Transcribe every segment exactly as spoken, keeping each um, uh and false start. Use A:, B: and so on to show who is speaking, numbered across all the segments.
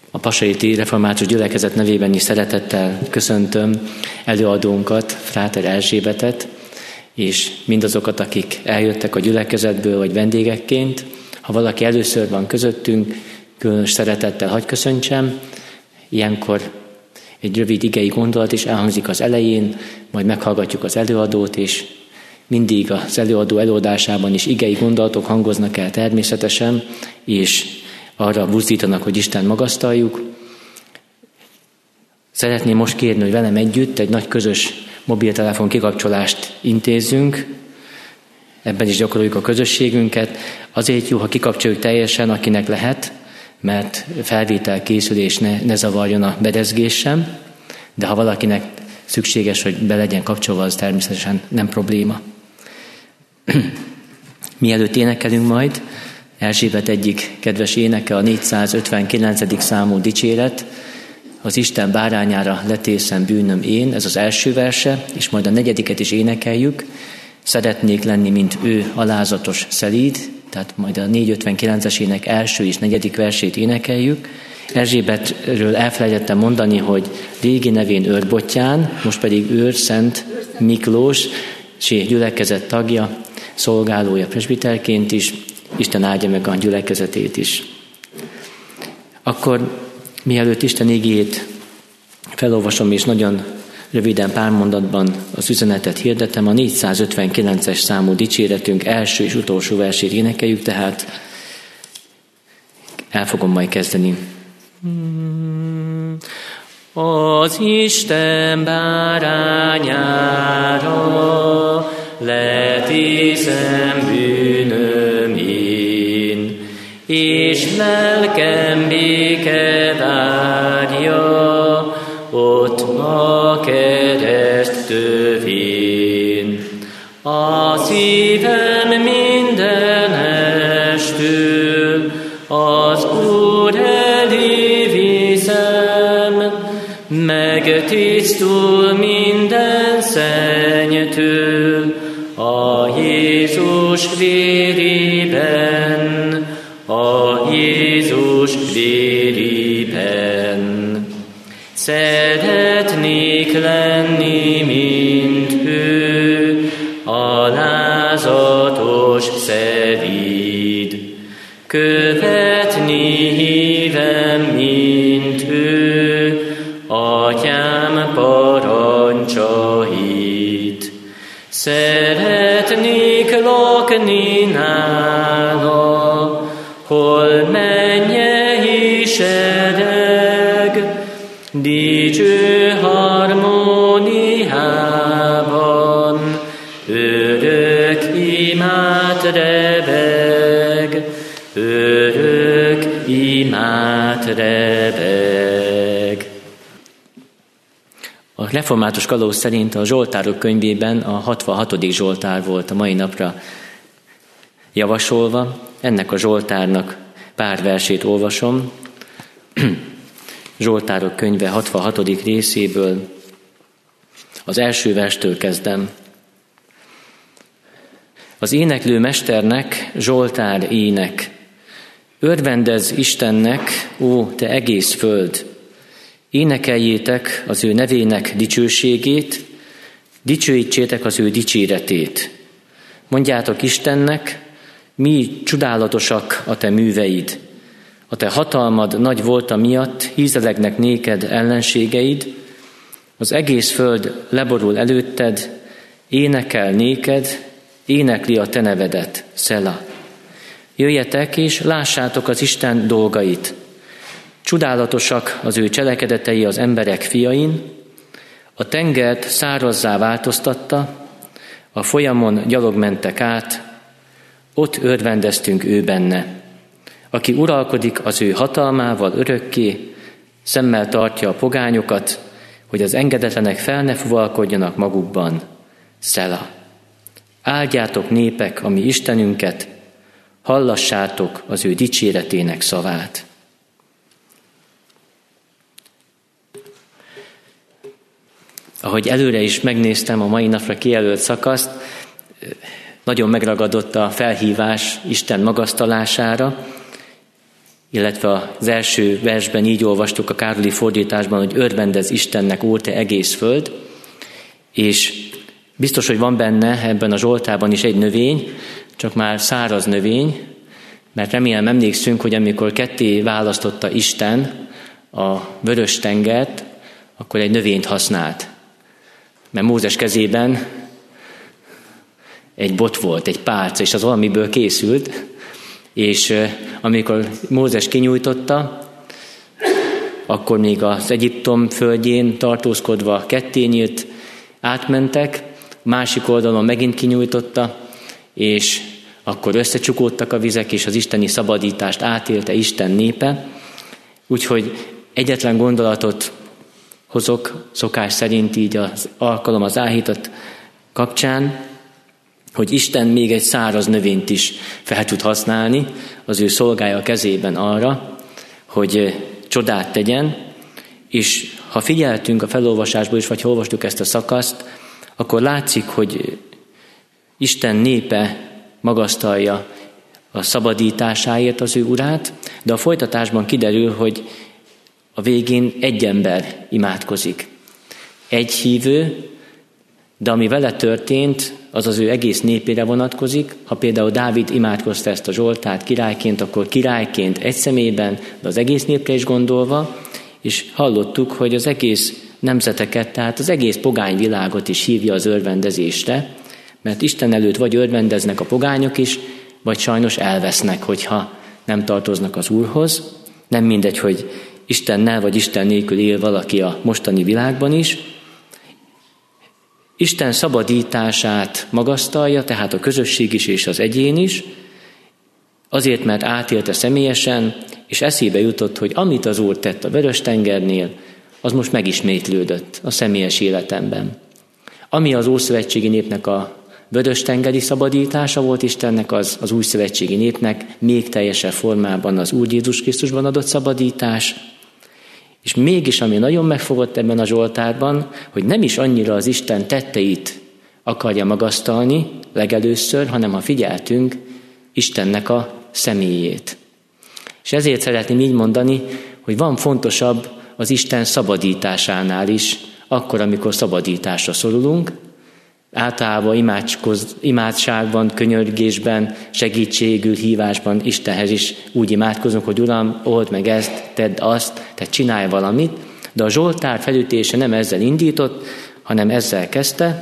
A: A Passaiti Református Gyülekezet nevében is szeretettel köszöntöm előadónkat, Fráter Erzsébetet, és mindazokat, akik eljöttek a gyülekezetből, vagy vendégekként. Ha valaki először van közöttünk, különös szeretettel hadd köszöntsem. Ilyenkor egy rövid igei gondolat is elhangzik az elején, majd meghallgatjuk az előadót, és mindig az előadó előadásában is igei gondolatok hangoznak el természetesen, és arra buzdítanak, hogy Isten magasztaljuk. Szeretném most kérni, hogy velem együtt egy nagy közös mobiltelefon kikapcsolást intézzünk. Ebben is gyakoroljuk a közösségünket. Azért jó, ha kikapcsoljuk teljesen, akinek lehet, mert felvétel készül és ne, ne zavarjon a berezgés sem. De ha valakinek szükséges, hogy be legyen kapcsolva, az természetesen nem probléma. Mielőtt énekelünk majd, Erzsébet egyik kedves éneke, a négyszázötvenkilencedik számú dicséret, az Isten bárányára letészem bűnöm én, ez az első verse, és majd a negyediket is énekeljük. Szeretnék lenni, mint ő, alázatos, szelíd, tehát majd a négyszázötvenkilences ének első és negyedik versét énekeljük. Erzsébetről elfelejtettem mondani, hogy régi nevén Őrbottyán, most pedig Őr Szent Miklós, és gyülekezet tagja, szolgálója presbiterként is. Isten áldja meg a gyülekezetét is. Akkor mielőtt Isten igéjét felolvasom, és nagyon röviden pár mondatban az üzenetet hirdetem, a négyszázötvenkilences számú dicséretünk első és utolsó versét énekeljük, tehát el fogom majd kezdeni. Az Isten bárányára letészem bűnöm én, és lelkem béke várja ott a kereszt tövén. A szívem mindenestől az Úr elé viszem, megtisztul minden szennytől a Jézus vérében, a Jézus vérében. Szeretnék lenni, mint ő, alázatos, szelíd, követni hívem, mint ő, Atyám parancsait. Szeretnék lakni nála, hol mennyei sereg, dicső harmóniában, örök imát rebeg, örök imát rebeg. A református kalóz szerint a Zsoltárok könyvében a hatvanhatodik Zsoltár volt a mai napra javasolva. Ennek a Zsoltárnak pár versét olvasom. Zsoltárok könyve hatvanhatodik részéből. Az első verstől kezdem. Az éneklő mesternek Zsoltár ének. Örvendezz Istennek, ó, te egész föld! Énekeljétek az ő nevének dicsőségét, dicsőítsétek az ő dicséretét. Mondjátok Istennek, mi csodálatosak a te műveid. A te hatalmad nagy volta miatt hízelegnek néked ellenségeid, az egész föld leborul előtted, énekel néked, énekli a te nevedet, Szela. Jöjjetek és lássátok az Isten dolgait. Csodálatosak az ő cselekedetei az emberek fiain, a tengert szárazzá változtatta, a folyamon gyalog mentek át, ott örvendeztünk ő benne. Aki uralkodik az ő hatalmával örökké, szemmel tartja a pogányokat, hogy az engedetlenek fel ne fuvalkodjanak magukban. Szela. Áldjátok népek a mi Istenünket, hallassátok az ő dicséretének szavát. Ahogy előre is megnéztem a mai napra kijelölt szakaszt, nagyon megragadott a felhívás Isten magasztalására, illetve az első versben így olvastuk a Károli fordításban, hogy örvendezz Istennek, ó te egész föld, és biztos, hogy van benne ebben a Zsoltárban is egy növény, csak már száraz növény, mert remélem emlékszünk, hogy amikor ketté választotta Isten a vörös tengert, akkor egy növényt használt. Mert Mózes kezében egy bot volt, egy pálca, és az valamiből készült, és amikor Mózes kinyújtotta, akkor még az Egyiptom földjén tartózkodva ketté nyílt, átmentek, másik oldalon megint kinyújtotta, és akkor összecsukódtak a vizek, és az isteni szabadítást átélte Isten népe. Úgyhogy egyetlen gondolatot hozok szokás szerint így az alkalom az áhítat kapcsán, hogy Isten még egy száraz növényt is fel tud használni az ő szolgája kezében arra, hogy csodát tegyen, és ha figyeltünk a felolvasásból is, vagy ha olvastuk ezt a szakaszt, akkor látszik, hogy Isten népe magasztalja a szabadításáért az ő urát, de a folytatásban kiderül, hogy a végén egy ember imádkozik. Egy hívő, de ami vele történt, az az ő egész népére vonatkozik. Ha például Dávid imádkozta ezt a Zsoltárt királyként, akkor királyként egy személyben, de az egész népre is gondolva, és hallottuk, hogy az egész nemzeteket, tehát az egész pogány világot is hívja az örvendezésre, mert Isten előtt vagy örvendeznek a pogányok is, vagy sajnos elvesznek, hogyha nem tartoznak az Úrhoz. Nem mindegy, hogy Istennel vagy Isten nélkül él valaki a mostani világban is. Isten szabadítását magasztalja, tehát a közösség is és az egyén is, azért, mert átélte személyesen, és eszébe jutott, hogy amit az Úr tett a Vörös-tengernél, az most megismétlődött a személyes életemben. Ami az ószövetségi népnek a vörös-tengeri szabadítása volt Istennek, az az új szövetségi népnek még teljesebb formában az Úr Jézus Krisztusban adott szabadítás. És mégis, ami nagyon megfogott ebben a Zsoltárban, hogy nem is annyira az Isten tetteit akarja magasztalni legelőször, hanem ha figyeltünk, Istennek a személyét. És ezért szeretném így mondani, hogy van fontosabb az Isten szabadításánál is, akkor, amikor szabadításra szorulunk, általában imádságban, könyörgésben, segítségül, hívásban Istenhez is úgy imádkozunk, hogy Uram, old meg ezt, tedd azt, te csinálj valamit, de a Zsoltár felütése nem ezzel indított, hanem ezzel kezdte.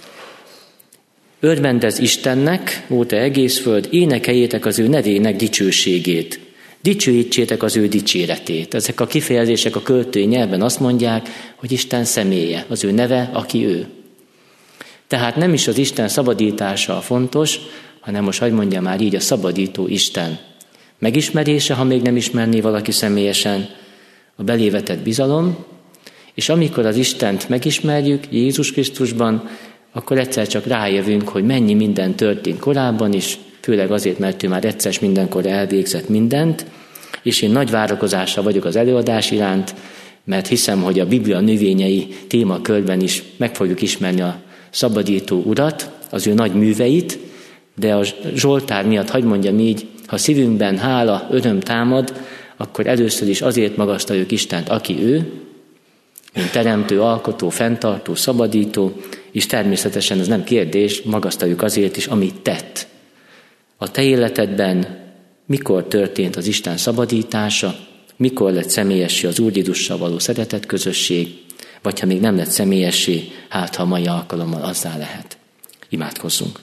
A: Örvendezz Istennek, ó te egész föld, énekeljétek az ő nevének dicsőségét. Dicsőítsétek az ő dicséretét. Ezek a kifejezések a költői nyelven azt mondják, hogy Isten személye, az ő neve, aki ő. Tehát nem is az Isten szabadítása a fontos, hanem most, hogy mondja már így, a szabadító Isten megismerése, ha még nem ismerné valaki személyesen, a belévetett bizalom, és amikor az Istent megismerjük Jézus Krisztusban, akkor egyszer csak rájövünk, hogy mennyi minden történt korábban is, főleg azért, mert ő már egyszer mindenkor elvégzett mindent, és én nagy várakozással vagyok az előadás iránt, mert hiszem, hogy a Biblia növényei témakörben is meg fogjuk ismerni a szabadító Urat, az ő nagy műveit, de a Zsoltár miatt, hadd mondjam így, ha szívünkben hála, öröm támad, akkor először is azért magasztaljuk Istent, aki ő, mint teremtő, alkotó, fenntartó, szabadító, és természetesen ez nem kérdés, magasztaljuk azért is, amit tett. A te életedben mikor történt az Isten szabadítása, mikor lett személyessé az Úr Jézussal való szeretet közösség, vagy ha még nem lett személyessé, hát ha a mai alkalommal azzá lehet. Imádkozzunk.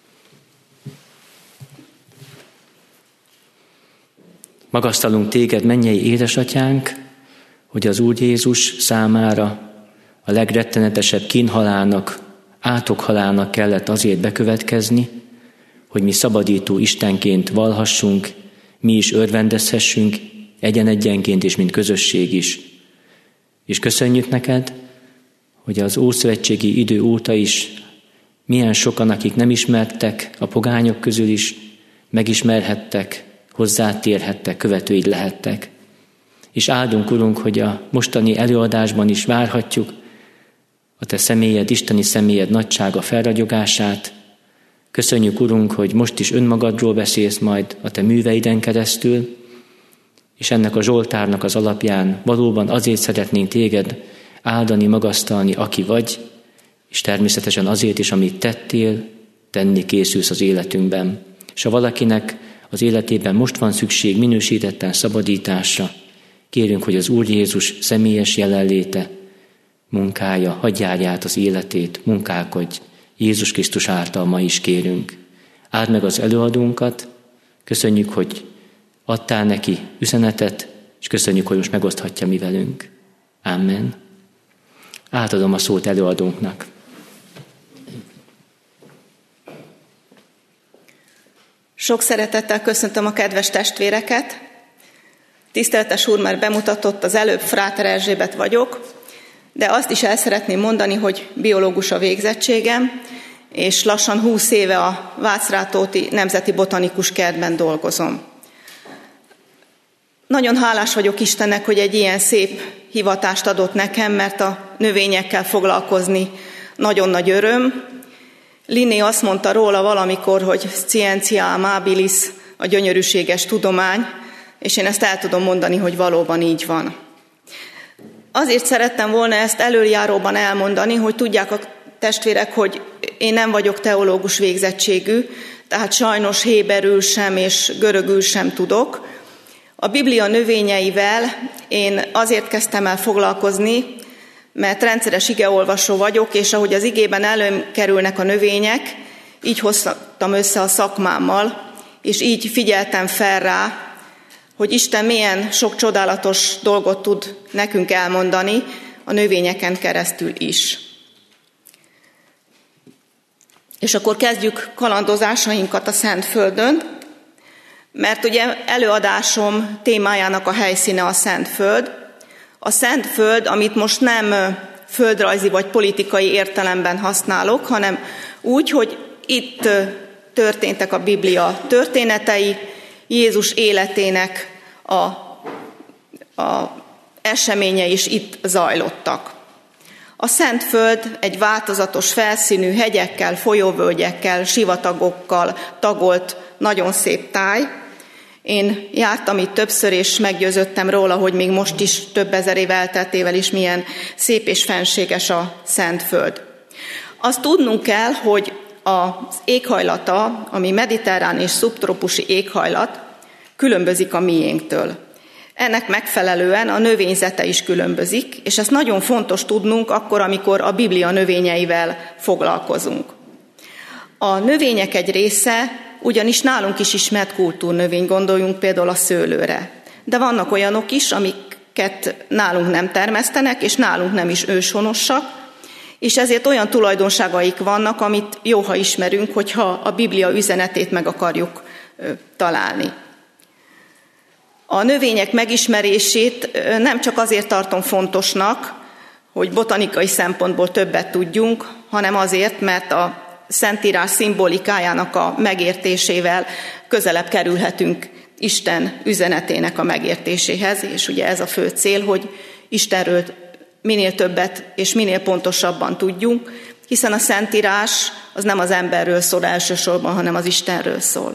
A: Magasztalunk téged, mennyei édesatyánk, hogy az Úr Jézus számára a legrettenetesebb kínhalálnak, átokhalálnak kellett azért bekövetkezni, hogy mi szabadító Istenként valhassunk, mi is örvendezhessünk, egyen-egyenként és mint közösség is. És köszönjük neked, hogy az ószövetségi idő óta is milyen sokan, akik nem ismertek a pogányok közül is, megismerhettek, hozzátérhettek, követőid lehettek. És áldunk, Urunk, hogy a mostani előadásban is várhatjuk a te személyed, isteni személyed nagysága felragyogását. Köszönjük, Urunk, hogy most is önmagadról beszélsz majd a te műveiden keresztül, és ennek a Zsoltárnak az alapján valóban azért szeretnénk téged áldani, magasztalni, aki vagy, és természetesen azért is, amit tettél, tenni készülsz az életünkben. És ha valakinek az életében most van szükség minősítetten szabadításra, kérünk, hogy az Úr Jézus személyes jelenléte, munkája, hadd járja át az életét, munkálkodj. Jézus Krisztus által ma is kérünk. Áld meg az előadónkat, köszönjük, hogy adtál neki üzenetet, és köszönjük, hogy most megoszthatja mi velünk. Amen. Átadom a szót előadónknak.
B: Sok szeretettel köszöntöm a kedves testvéreket. Tiszteletes úr már bemutatott, az előbb Fráter Erzsébet vagyok, de azt is el szeretném mondani, hogy biológus a végzettségem, és lassan húsz éve a Vácrátóti Nemzeti Botanikus Kertben dolgozom. Nagyon hálás vagyok Istennek, hogy egy ilyen szép hivatást adott nekem, mert a növényekkel foglalkozni nagyon nagy öröm. Linné azt mondta róla valamikor, hogy scientia amabilis, a gyönyörűséges tudomány, és én ezt el tudom mondani, hogy valóban így van. Azért szerettem volna ezt előjáróban elmondani, hogy tudják a testvérek, hogy én nem vagyok teológus végzettségű, tehát sajnos héberül sem és görögül sem tudok. A Biblia növényeivel én azért kezdtem el foglalkozni, mert rendszeres igeolvasó vagyok, és ahogy az igében előkerülnek a növények, így hoztam össze a szakmámmal, és így figyeltem fel rá, hogy Isten milyen sok csodálatos dolgot tud nekünk elmondani a növényeken keresztül is. És akkor kezdjük kalandozásainkat a Szentföldön, mert ugye előadásom témájának a helyszíne a Szentföld. A Szentföld, amit most nem földrajzi vagy politikai értelemben használok, hanem úgy, hogy itt történtek a Biblia történetei, Jézus életének a, a eseményei is itt zajlottak. A Szentföld egy változatos felszínű hegyekkel, folyóvölgyekkel, sivatagokkal tagolt nagyon szép táj. Én jártam itt többször, és meggyőződtem róla, hogy még most is több ezer év elteltével is milyen szép és fenséges a Szentföld. Azt tudnunk kell, hogy az éghajlata, ami mediterrán és szubtrópusi éghajlat, különbözik a miénktől. Ennek megfelelően a növényzete is különbözik, és ezt nagyon fontos tudnunk akkor, amikor a Biblia növényeivel foglalkozunk. A növények egy része ugyanis nálunk is ismert kultúrnövény, gondoljunk például a szőlőre. De vannak olyanok is, amiket nálunk nem termesztenek, és nálunk nem is őshonosak, és ezért olyan tulajdonságaik vannak, amit jó, ha ismerünk, hogyha a Biblia üzenetét meg akarjuk találni. A növények megismerését nem csak azért tartom fontosnak, hogy botanikai szempontból többet tudjunk, hanem azért, mert a Szentírás szimbolikájának a megértésével közelebb kerülhetünk Isten üzenetének a megértéséhez, és ugye ez a fő cél, hogy Istenről minél többet és minél pontosabban tudjunk, hiszen a Szentírás az nem az emberről szól elsősorban, hanem az Istenről szól.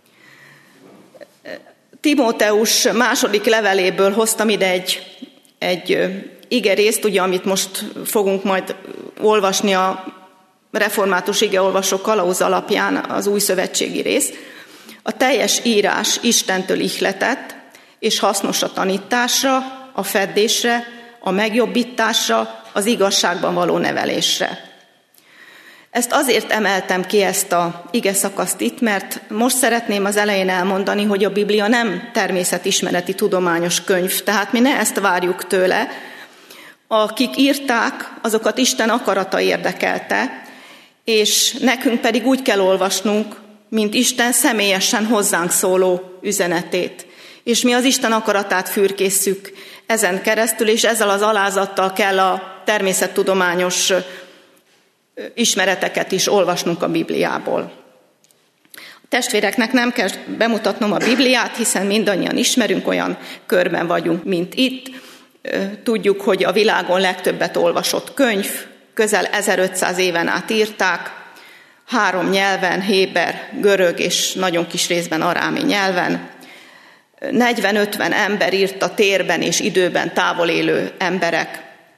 B: Timóteus második leveléből hoztam ide egy, egy igerészt, ugye, amit most fogunk majd olvasni a református igeolvasó kalauz alapján, az új szövetségi rész. A teljes írás Istentől ihletett, és hasznos a tanításra, a feddésre, a megjobbításra, az igazságban való nevelésre. Ezt azért emeltem ki, ezt a igeszakaszt itt, mert most szeretném az elején elmondani, hogy a Biblia nem természetismereti tudományos könyv, tehát mi ne ezt várjuk tőle. Akik írták, azokat Isten akarata érdekelte, és nekünk pedig úgy kell olvasnunk, mint Isten személyesen hozzánk szóló üzenetét. És mi az Isten akaratát fürkészszük ezen keresztül, és ezzel az alázattal kell a természettudományos ismereteket is olvasnunk a Bibliából. A testvéreknek nem kell bemutatnom a Bibliát, hiszen mindannyian ismerünk, olyan körben vagyunk, mint itt. Tudjuk, hogy a világon legtöbbet olvasott könyv, közel ezerötszáz éven át írták, három nyelven, héber, görög és nagyon kis részben arámi nyelven. negyven-ötven ember írta térben és időben távol élő emberek.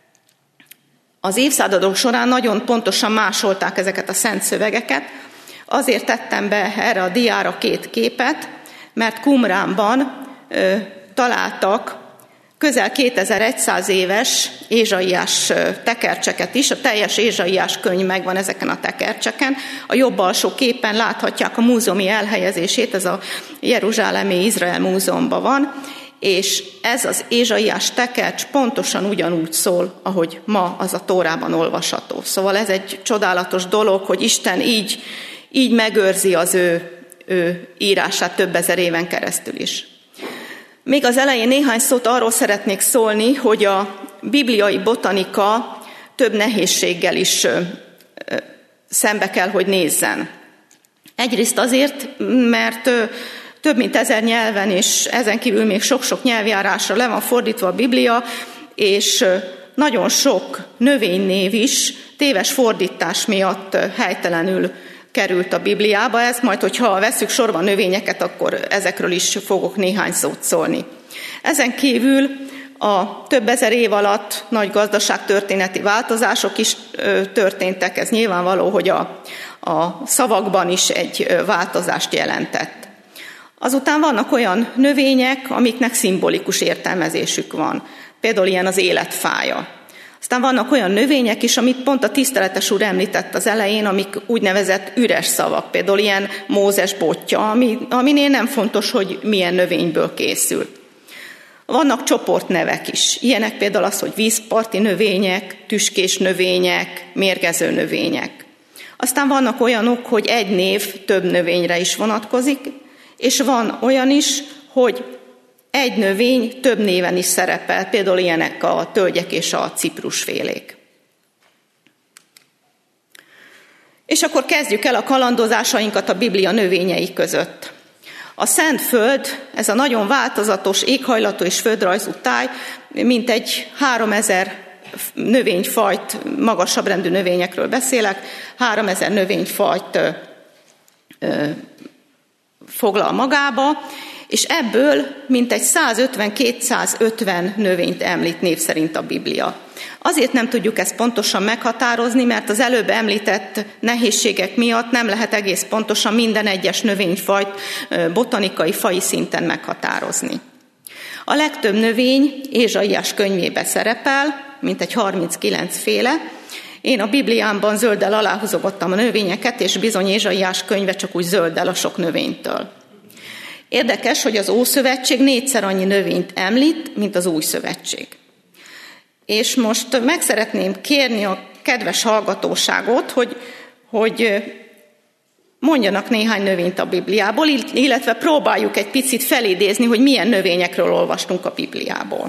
B: Az évszázadok során nagyon pontosan másolták ezeket a szent szövegeket. Azért tettem be erre a diára két képet, mert Qumránban ö, találtak közel kétezer-száz éves Ézsaiás tekercseket is, a teljes Ézsaiás könyv megvan ezeken a tekercseken. A jobb alsó képen láthatják a múzeumi elhelyezését, ez a Jeruzsálemi Izrael Múzeumban van, és ez az Ézsaiás tekercs pontosan ugyanúgy szól, ahogy ma az a Tórában olvasható. Szóval ez egy csodálatos dolog, hogy Isten így, így megőrzi az ő, ő írását több ezer éven keresztül is. Még az elején néhány szót arról szeretnék szólni, hogy a bibliai botanika több nehézséggel is szembe kell, hogy nézzen. Egyrészt azért, mert több mint ezer nyelven, és ezen kívül még sok-sok nyelvjárásra le van fordítva a Biblia, és nagyon sok növénynév is téves fordítás miatt helytelenül került a Bibliába. Ez majd, hogyha veszük sorban növényeket, akkor ezekről is fogok néhány szót szólni. Ezen kívül a több ezer év alatt nagy gazdaságtörténeti változások is történtek. Ez nyilvánvaló, hogy a, a szavakban is egy változást jelentett. Azután vannak olyan növények, amiknek szimbolikus értelmezésük van. Például ilyen az életfája. Aztán vannak olyan növények is, amit pont a tiszteletes úr említett az elején, amik úgynevezett üres szavak, például ilyen Mózes botja, ami, aminél nem fontos, hogy milyen növényből készül. Vannak csoportnevek is, ilyenek például az, hogy vízparti növények, tüskés növények, mérgező növények. Aztán vannak olyanok, hogy egy név több növényre is vonatkozik, és van olyan is, hogy egy növény több néven is szerepel, például ilyenek a tölgyek és a ciprusfélék. És akkor kezdjük el a kalandozásainkat a Biblia növényei között. A Szentföld, ez a nagyon változatos éghajlatú és földrajzú táj, mintegy háromezer növényfajt, magasabb rendű növényekről beszélek, háromezer növényfajt ö, ö, foglal magába, és ebből mintegy százötven-kétszázötven növényt említ név szerint a Biblia. Azért nem tudjuk ezt pontosan meghatározni, mert az előbb említett nehézségek miatt nem lehet egész pontosan minden egyes növényfajt botanikai faji szinten meghatározni. A legtöbb növény Ézsaiás könyvébe szerepel, mintegy harminckilenc féle. Én a Bibliámban zölddel aláhúzogattam a növényeket, és bizony Ézsaiás könyve csak úgy zölddel a sok növénytől. Érdekes, hogy az Ószövetség négyszer annyi növényt említ, mint az Új Szövetség. És most meg szeretném kérni a kedves hallgatóságot, hogy, hogy mondjanak néhány növényt a Bibliából, illetve próbáljuk egy picit felidézni, hogy milyen növényekről olvastunk a Bibliából.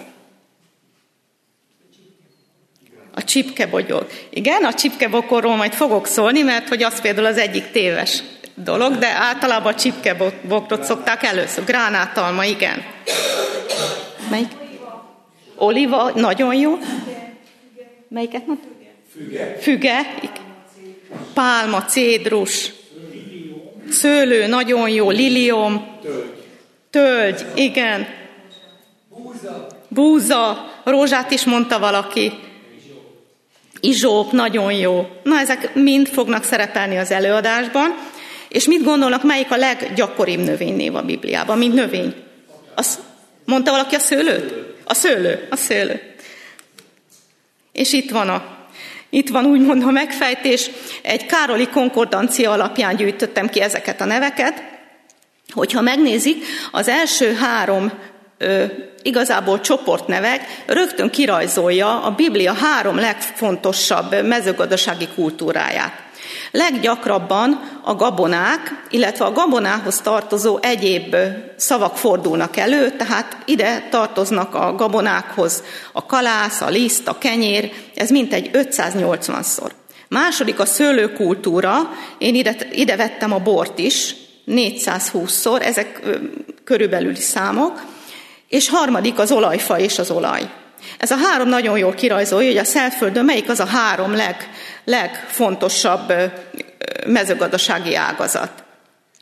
B: A csipkebogyog. Igen, a csipkebokorról majd fogok szólni, mert hogy az például az egyik téves dolog, de általában a csipkebokrot szokták először. Gránátalma, igen. Melyik? Oliva, nagyon jó. Melyiket mondta? Füge. Füge. Pálma, cédrus. Szőlő, nagyon jó. Lilium. Tölgy, igen. Búza. Búza. Rózsát is mondta valaki. Izsóp, nagyon jó. Na, ezek mind fognak szerepelni az előadásban. És mit gondolnak, melyik a leggyakoribb növénynév a Bibliában, mint növény? Az, mondta valaki a szőlőt? A szőlő, a szőlő. És itt van, a, itt van úgymond a megfejtés. Egy károli konkordancia alapján gyűjtöttem ki ezeket a neveket. Hogyha megnézik, az első három ö, igazából csoportnevek rögtön kirajzolja a Biblia három legfontosabb mezőgazdasági kultúráját. Leggyakrabban a gabonák, illetve a gabonához tartozó egyéb szavak fordulnak elő, tehát ide tartoznak a gabonákhoz a kalász, a liszt, a kenyér, ez mintegy ötszáznyolcvanszor. Második a szőlőkultúra, én ide, ide vettem a bort is, négyszázhúszszor, ezek körülbelüli számok, és harmadik az olajfa és az olaj. Ez a három nagyon jól kirajzolja, hogy a Szentföldön melyik az a három leg, legfontosabb mezőgazdasági ágazat.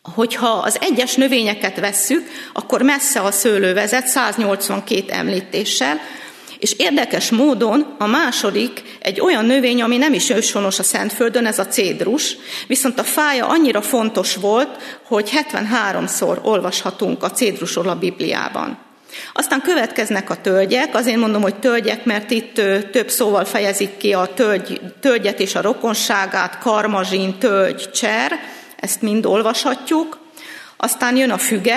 B: Hogyha az egyes növényeket vesszük, akkor messze a szőlő vezet száznyolcvankét említéssel, és érdekes módon a második egy olyan növény, ami nem is őshonos a Szentföldön, ez a cédrus, viszont a fája annyira fontos volt, hogy hetvenháromszor olvashatunk a cédrusról a Bibliában. Aztán következnek a tölgyek, azért mondom, hogy tölgyek, mert itt több szóval fejezik ki a tölgy, tölgyet és a rokonságát, karmazsin, tölgy, cser, ezt mind olvashatjuk. Aztán jön a füge,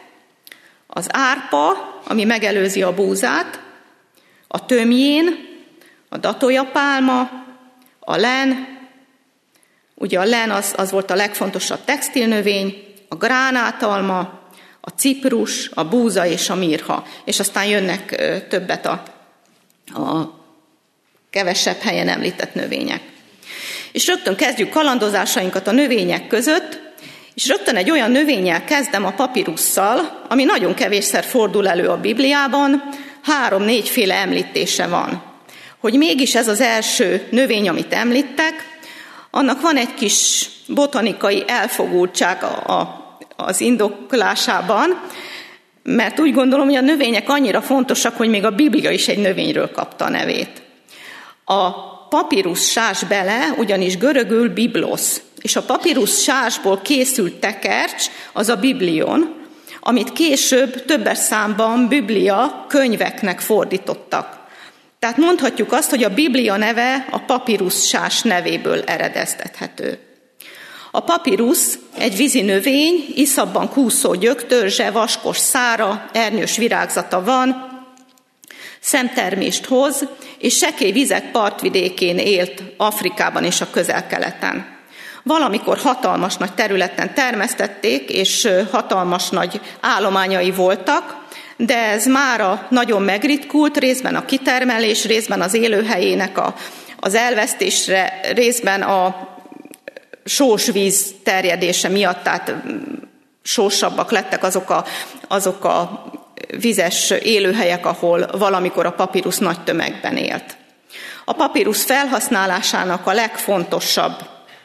B: az árpa, ami megelőzi a búzát, a tömjén, a datoljapálma, a len, ugye a len az, az volt a legfontosabb textilnövény, a gránátalma, a ciprus, a búza és a mirha, és aztán jönnek többet a, a kevesebb helyen említett növények. És rögtön kezdjük kalandozásainkat a növények között, és rögtön egy olyan növényel kezdem, a papirusszal, ami nagyon kevésszer fordul elő a Bibliában, három-négyféle említése van. Hogy mégis ez az első növény, amit említek, annak van egy kis botanikai elfogultság a, a az indoklásában, mert úgy gondolom, hogy a növények annyira fontosak, hogy még a Biblia is egy növényről kapta a nevét. A papírus sás bele, ugyanis görögül biblosz, és a papírus sásból készült tekercs, az a biblion, amit később többes számban Biblia könyveknek fordítottak. Tehát mondhatjuk azt, hogy a Biblia neve a papírus sás nevéből eredeztethető. A papirusz egy vízi növény, iszapban kúszó gyök, törzse, vaskos szára, ernyős virágzata van, szemtermést hoz, és sekély vizek partvidékén élt Afrikában és a Közel-Keleten. Valamikor hatalmas nagy területen termesztették, és hatalmas nagy állományai voltak, de ez mára nagyon megritkult, részben a kitermelés, részben az élőhelyének a, az elvesztésre, részben a sós víz terjedése miatt, tehát sósabbak lettek azok a, azok a vizes élőhelyek, ahol valamikor a papirusz nagy tömegben élt. A papirusz felhasználásának a legfontosabb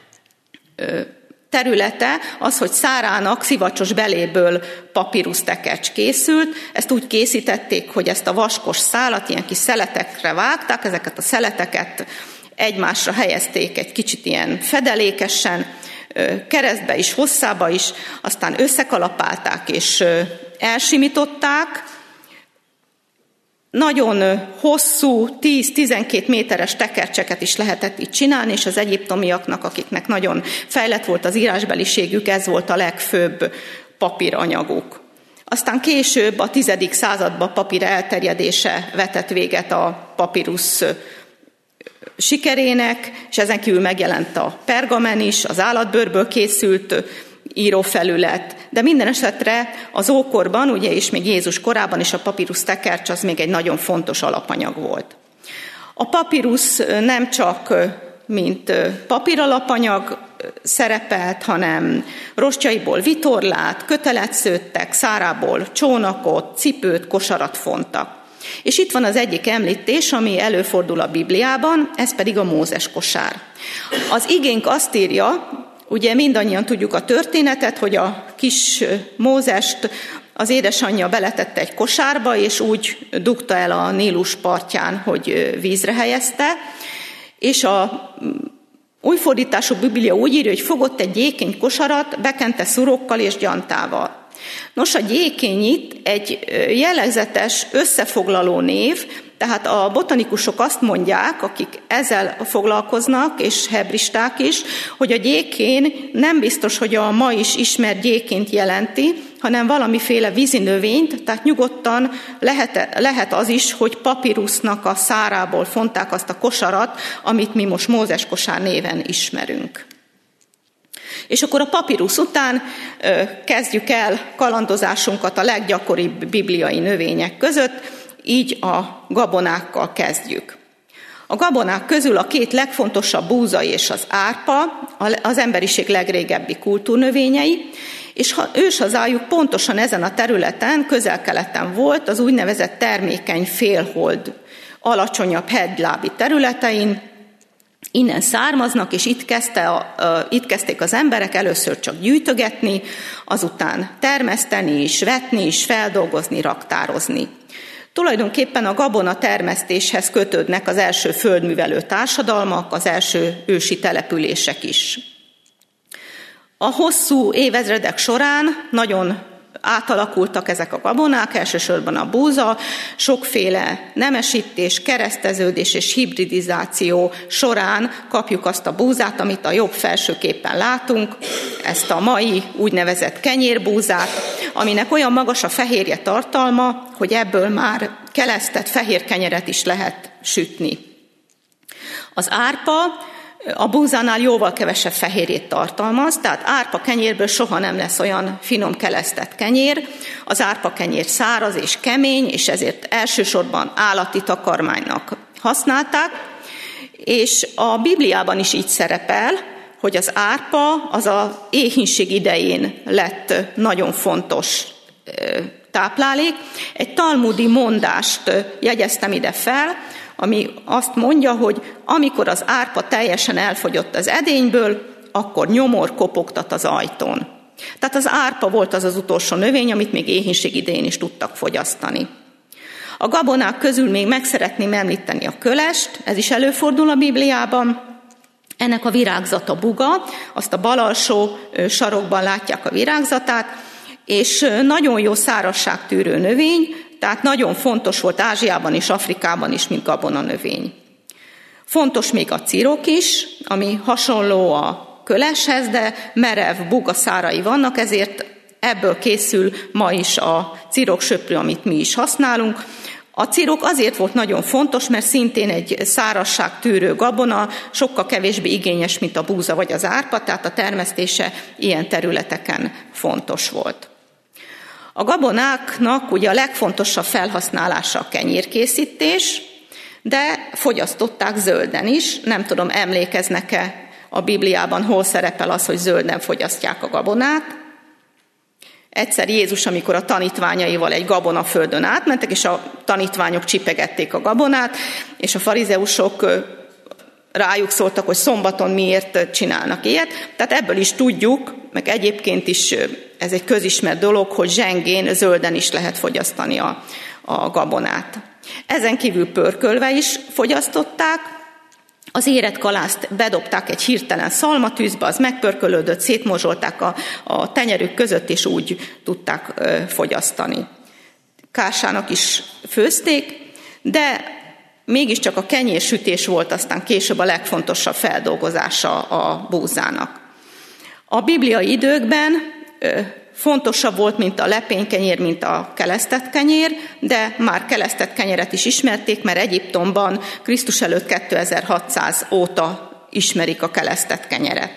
B: területe az, hogy szárának szivacsos beléből papirusz tekercs készült. Ezt úgy készítették, hogy ezt a vaskos szálat ilyen kis szeletekre vágták, ezeket a szeleteket egymásra helyezték egy kicsit ilyen fedelékesen, keresztbe is, hosszába is, aztán összekalapálták és elsimították. Nagyon hosszú, tíz-tizenkét méteres tekercseket is lehetett itt csinálni, és az egyiptomiaknak, akiknek nagyon fejlett volt az írásbeliségük, ez volt a legfőbb papíranyaguk. Aztán később, a tizedik században papír elterjedése vetett véget a papirusz sikerének, és ezen kívül megjelent a pergamen is, az állatbőrből készült írófelület, de minden esetre az ókorban, ugye és még Jézus korában is a papirusz tekercs az még egy nagyon fontos alapanyag volt. A papirusz nem csak mint papíralapanyag szerepelt, hanem rostjaiból vitorlát, kötelet szőttek, szárából csónakot, cipőt, kosarat fontak. És itt van az egyik említés, ami előfordul a Bibliában, ez pedig a Mózes kosár. Az igénk azt írja, ugye mindannyian tudjuk a történetet, hogy a kis Mózest az édesanyja beletette egy kosárba, és úgy dugta el a Nílus partján, hogy vízre helyezte, és a új fordítású Biblia úgy írja, hogy fogott egy gyékény kosarat, bekente szurokkal és gyantával. Nos, a gyékény itt egy jellegzetes összefoglaló név, tehát a botanikusok azt mondják, akik ezzel foglalkoznak, és hebristák is, hogy a gyékén nem biztos, hogy a ma is ismert gyéként jelenti, hanem valamiféle vízi növényt, tehát nyugodtan lehet, lehet az is, hogy papirusznak a szárából fonták azt a kosarat, amit mi most Mózes kosár néven ismerünk. És akkor a papirusz után ö, kezdjük el kalandozásunkat a leggyakoribb bibliai növények között, így a gabonákkal kezdjük. A gabonák közül a két legfontosabb búza és az árpa, az emberiség legrégebbi kultúrnövényei, és őshazájuk pontosan ezen a területen, Közel-Keleten volt, az úgynevezett termékeny félhold alacsonyabb hegylábi területein, Innen származnak, és itt, kezdte a, itt kezdték az emberek először csak gyűjtögetni, azután termeszteni is, vetni is, feldolgozni, raktározni. Tulajdonképpen a gabona termesztéshez kötődnek az első földművelő társadalmak, az első ősi települések is. A hosszú évezredek során nagyon átalakultak ezek a gabonák, elsősorban a búza, sokféle nemesítés, kereszteződés és hibridizáció során kapjuk azt a búzát, amit a jobb felső képen látunk, ezt a mai úgynevezett kenyérbúzát, aminek olyan magas a fehérje tartalma, hogy ebből már kelesztett fehér kenyeret is lehet sütni. Az árpa a búzánál jóval kevesebb fehérjét tartalmaz, tehát árpa kenyérből soha nem lesz olyan finom kelesztett kenyér. Az árpa kenyér száraz és kemény, és ezért elsősorban állati takarmánynak használták, és a Bibliában is így szerepel, hogy az árpa az az éhínség idején lett nagyon fontos táplálék. Egy talmudi mondást jegyeztem ide fel, ami azt mondja, hogy amikor az árpa teljesen elfogyott az edényből, akkor nyomor kopogtat az ajtón. Tehát az árpa volt az az utolsó növény, amit még éhínség idején is tudtak fogyasztani. A gabonák közül még meg szeretném említeni a kölest, ez is előfordul a Bibliában. Ennek a virágzata buga, azt a bal alsó sarokban látják a virágzatát, és nagyon jó szárazságtűrő növény, tehát nagyon fontos volt Ázsiában és Afrikában is, mint gabonanövény. Fontos még a cirok is, ami hasonló a köleshez, de merev bugaszárai vannak, ezért ebből készül ma is a ciroksöprű, amit mi is használunk. A cirok azért volt nagyon fontos, mert szintén egy szárazságtűrő gabona, sokkal kevésbé igényes, mint a búza vagy az árpa, tehát a termesztése ilyen területeken fontos volt. A gabonáknak ugye a legfontosabb felhasználása a kenyérkészítés, de fogyasztották zölden is. Nem tudom, emlékeznek-e a Bibliában, hol szerepel az, hogy zölden fogyasztják a gabonát. Egyszer Jézus, amikor a tanítványaival egy gabonaföldön átmentek, és a tanítványok csipegették a gabonát, és a farizeusok rájuk szóltak, hogy szombaton miért csinálnak ilyet. Tehát ebből is tudjuk, meg egyébként is ez egy közismert dolog, hogy zsengén, zölden is lehet fogyasztani a, a gabonát. Ezen kívül pörkölve is fogyasztották, az érett kalászt bedobták egy hirtelen szalmatűzbe, az megpörkölődött, szétmozsolták a, a tenyerük között, és úgy tudták ö, fogyasztani. Kársának is főzték, de mégiscsak a kenyérsütés volt aztán később a legfontosabb feldolgozása a búzának. A bibliai időkben ö, fontosabb volt, mint a lepénykenyér, mint a kelesztett kenyér, de már kelesztett kenyeret is ismerték, mert Egyiptomban Krisztus előtt kétezer-hatszáz óta ismerik a kelesztett kenyeret.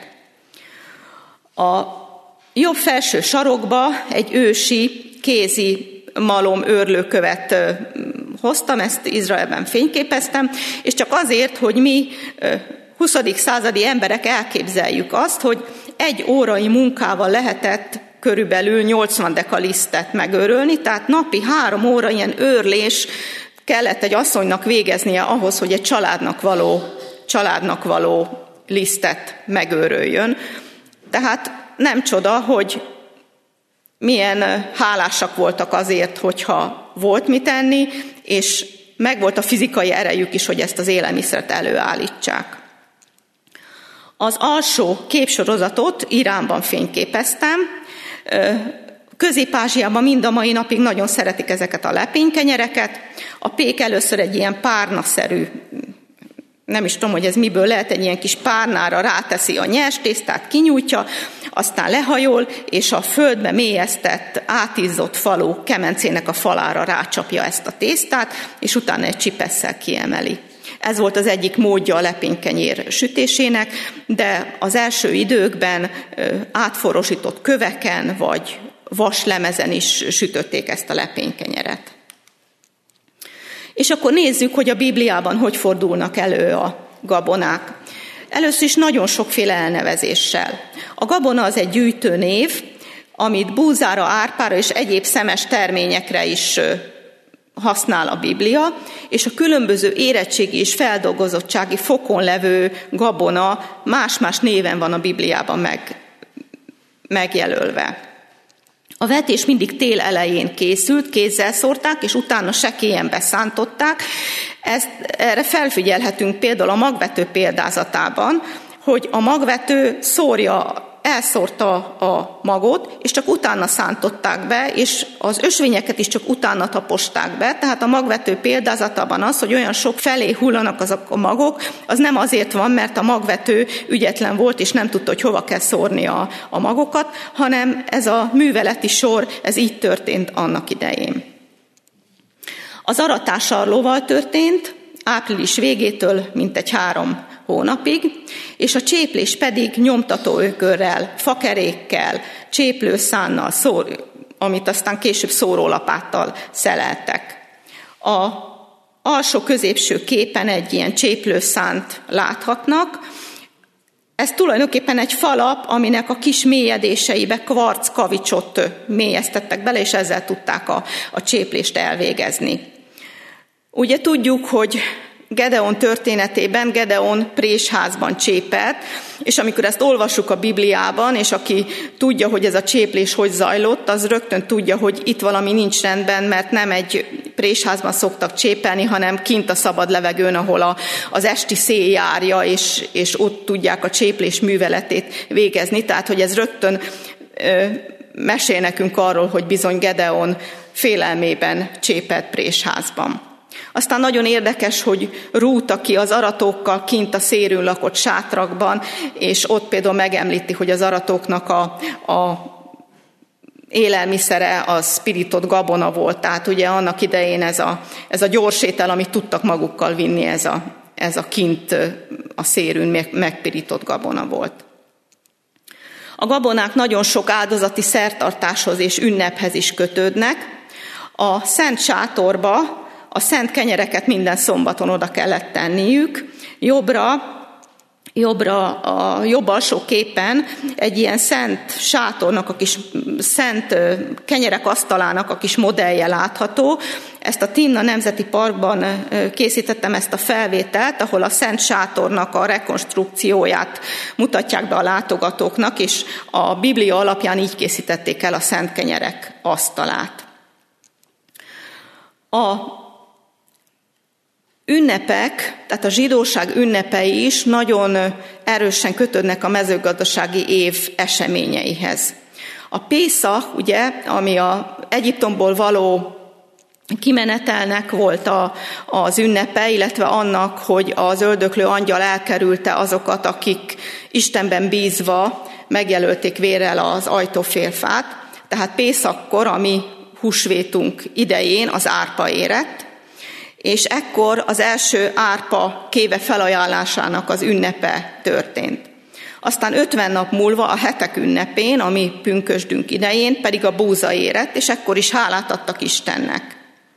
B: A jobb felső sarokba egy ősi kézi malom őrlőkövet hoztam, ezt Izraelben fényképeztem, és csak azért, hogy mi huszadik századi emberek elképzeljük azt, hogy egy órai munkával lehetett körülbelül nyolcvan deka lisztet megőrölni, tehát napi három óra ilyen őrlés kellett egy asszonynak végeznie ahhoz, hogy egy családnak való, családnak való lisztet megőröljön. Tehát nem csoda, hogy milyen hálásak voltak azért, hogyha volt mit enni, és megvolt a fizikai erejük is, hogy ezt az élelmiszert előállítsák. Az alsó képsorozatot Iránban fényképeztem. Közép-Ázsiában mind a mai napig nagyon szeretik ezeket a lepénykenyereket. A pék először egy ilyen párnaszerű, nem is tudom, hogy ez miből lehet, egy ilyen kis párnára ráteszi a nyers tésztát, kinyújtja, aztán lehajol, és a földbe mélyeztett, átizzott falu kemencének a falára rácsapja ezt a tésztát, és utána egy csipesszel kiemeli. Ez volt az egyik módja a lepénykenyér sütésének, de az első időkben átforosított köveken vagy vaslemezen is sütötték ezt a lepénykenyeret. És akkor nézzük, hogy a Bibliában hogy fordulnak elő a gabonák. Először is nagyon sokféle elnevezéssel. A gabona az egy gyűjtőnév, amit búzára, árpára és egyéb szemes terményekre is használ a Biblia, és a különböző érettségi és feldolgozottsági fokon levő gabona más-más néven van a Bibliában meg, megjelölve. A vetés mindig tél elején készült, kézzel szórták, és utána sekélyen beszántották. Ezt, erre felfigyelhetünk például a magvető példázatában, hogy a magvető szórja, elszórta a magot, és csak utána szántották be, és az ösvényeket is csak utána taposták be. Tehát a magvető példázatában az, hogy olyan sok felé hullanak azok a magok, az nem azért van, mert a magvető ügyetlen volt, és nem tudta, hogy hova kell szórni a, a magokat, hanem ez a műveleti sor, ez így történt annak idején. Az aratás sarlóval történt, április végétől mintegy három hónapig, és a cséplés pedig nyomtatóökörrel, fakerékkel, cséplőszánnal, szór, amit aztán később szórólapáttal szeleltek. A alsó középső képen egy ilyen cséplőszánt láthatnak. Ez tulajdonképpen egy falap, aminek a kis mélyedéseibe kvarc kavicsot mélyeztettek bele, és ezzel tudták a, a cséplést elvégezni. Ugye tudjuk, hogy Gedeon történetében Gedeon présházban csépelt, és amikor ezt olvassuk a Bibliában, és aki tudja, hogy ez a cséplés hogy zajlott, az rögtön tudja, hogy itt valami nincs rendben, mert nem egy présházban szoktak csépelni, hanem kint a szabad levegőn, ahol a, az esti szél járja, és, és ott tudják a cséplés műveletét végezni. Tehát, hogy ez rögtön ö, mesél nekünk arról, hogy bizony Gedeon félelmében csépelt présházban. Aztán nagyon érdekes, hogy Rút, aki az aratókkal kint a szérűn lakott sátrakban, és ott például megemlíti, hogy az aratóknak a, a élelmiszere az pirított gabona volt. Tehát ugye annak idején ez a, ez a gyors étel, amit tudtak magukkal vinni, ez a, ez a kint a szérűn megpirított gabona volt. A gabonák nagyon sok áldozati szertartáshoz és ünnephez is kötődnek. A Szent Sátorba a szent kenyereket minden szombaton oda kellett tenniük. Jobbra, jobbra a jobb alsó képen egy ilyen szent sátornak, a kis szent kenyerek asztalának a kis modellje látható. Ezt a Timna Nemzeti Parkban készítettem ezt a felvételt, ahol a szent sátornak a rekonstrukcióját mutatják be a látogatóknak, és a Biblia alapján így készítették el a szent kenyerek asztalát. A ünnepek, tehát a zsidóság ünnepei is nagyon erősen kötődnek a mezőgazdasági év eseményeihez. A Pészach, ugye, ami a Egyiptomból való kimenetelnek volt a, az ünnepe, illetve annak, hogy az öldöklő angyal elkerülte azokat, akik Istenben bízva megjelölték vérrel az ajtófélfát. Tehát Pészakkor, ami húsvétunk idején az árpa érett, és ekkor az első árpa kéve felajánlásának az ünnepe történt. Aztán ötven nap múlva a hetek ünnepén, ami pünkösdünk idején, pedig a búza érett, és ekkor is hálát adtak Istennek.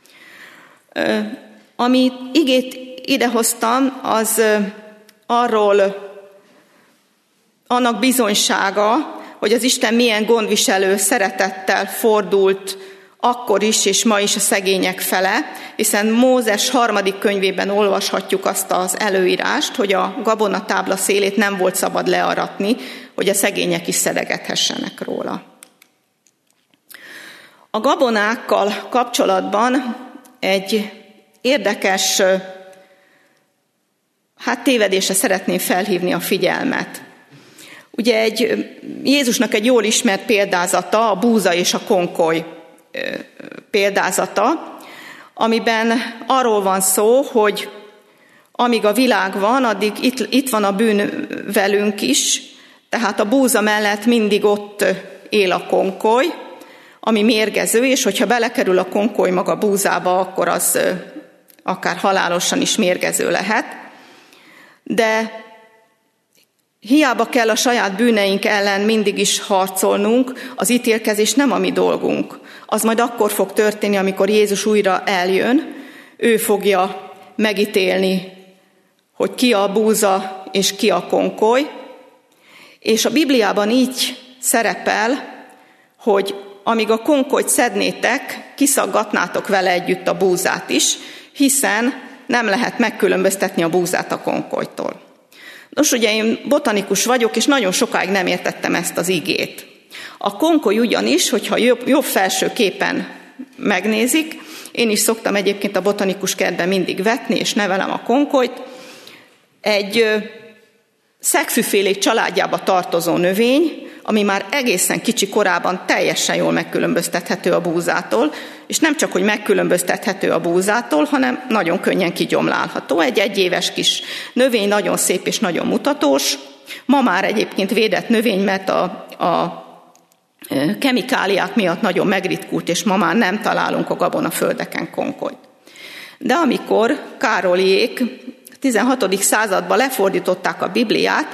B: Amit igét idehoztam, az arról annak bizonysága, hogy az Isten milyen gondviselő szeretettel fordult akkor is, és ma is a szegények fele, hiszen Mózes harmadik könyvében olvashatjuk azt az előírást, hogy a gabonatábla szélét nem volt szabad learatni, hogy a szegények is szedegethessenek róla. A gabonákkal kapcsolatban egy érdekes hát tévedésre szeretném felhívni a figyelmet. Ugye egy, Jézusnak egy jól ismert példázata, a búza és a konkoly példázata, amiben arról van szó, hogy amíg a világ van, addig itt, itt van a bűn velünk is, tehát a búza mellett mindig ott él a konkoly, ami mérgező, és hogyha belekerül a konkoly maga búzába, akkor az akár halálosan is mérgező lehet. De hiába kell a saját bűneink ellen mindig is harcolnunk, az ítélkezés nem a mi dolgunk. Az majd akkor fog történni, amikor Jézus újra eljön, ő fogja megítélni, hogy ki a búza és ki a konkoly. És a Bibliában így szerepel, hogy amíg a konkolyt szednétek, kiszaggatnátok vele együtt a búzát is, hiszen nem lehet megkülönböztetni a búzát a konkolytól. Nos, ugye én botanikus vagyok, és nagyon sokáig nem értettem ezt az igét. A konkoly ugyanis, hogyha jobb, jobb felső képen megnézik, én is szoktam egyébként a botanikus kertben mindig vetni, és nevelem a konkolyt, egy szegfűfélék családjába tartozó növény, ami már egészen kicsi korában teljesen jól megkülönböztethető a búzától, és nem csak, hogy megkülönböztethető a búzától, hanem nagyon könnyen kigyomlálható. Egy egyéves kis növény, nagyon szép és nagyon mutatós. Ma már egyébként védett növény, mert a, a kemikáliák miatt nagyon megritkult, és ma már nem találunk a gabonaföldeken konkolyt. De amikor Károlyék tizenhatodik században lefordították a Bibliát,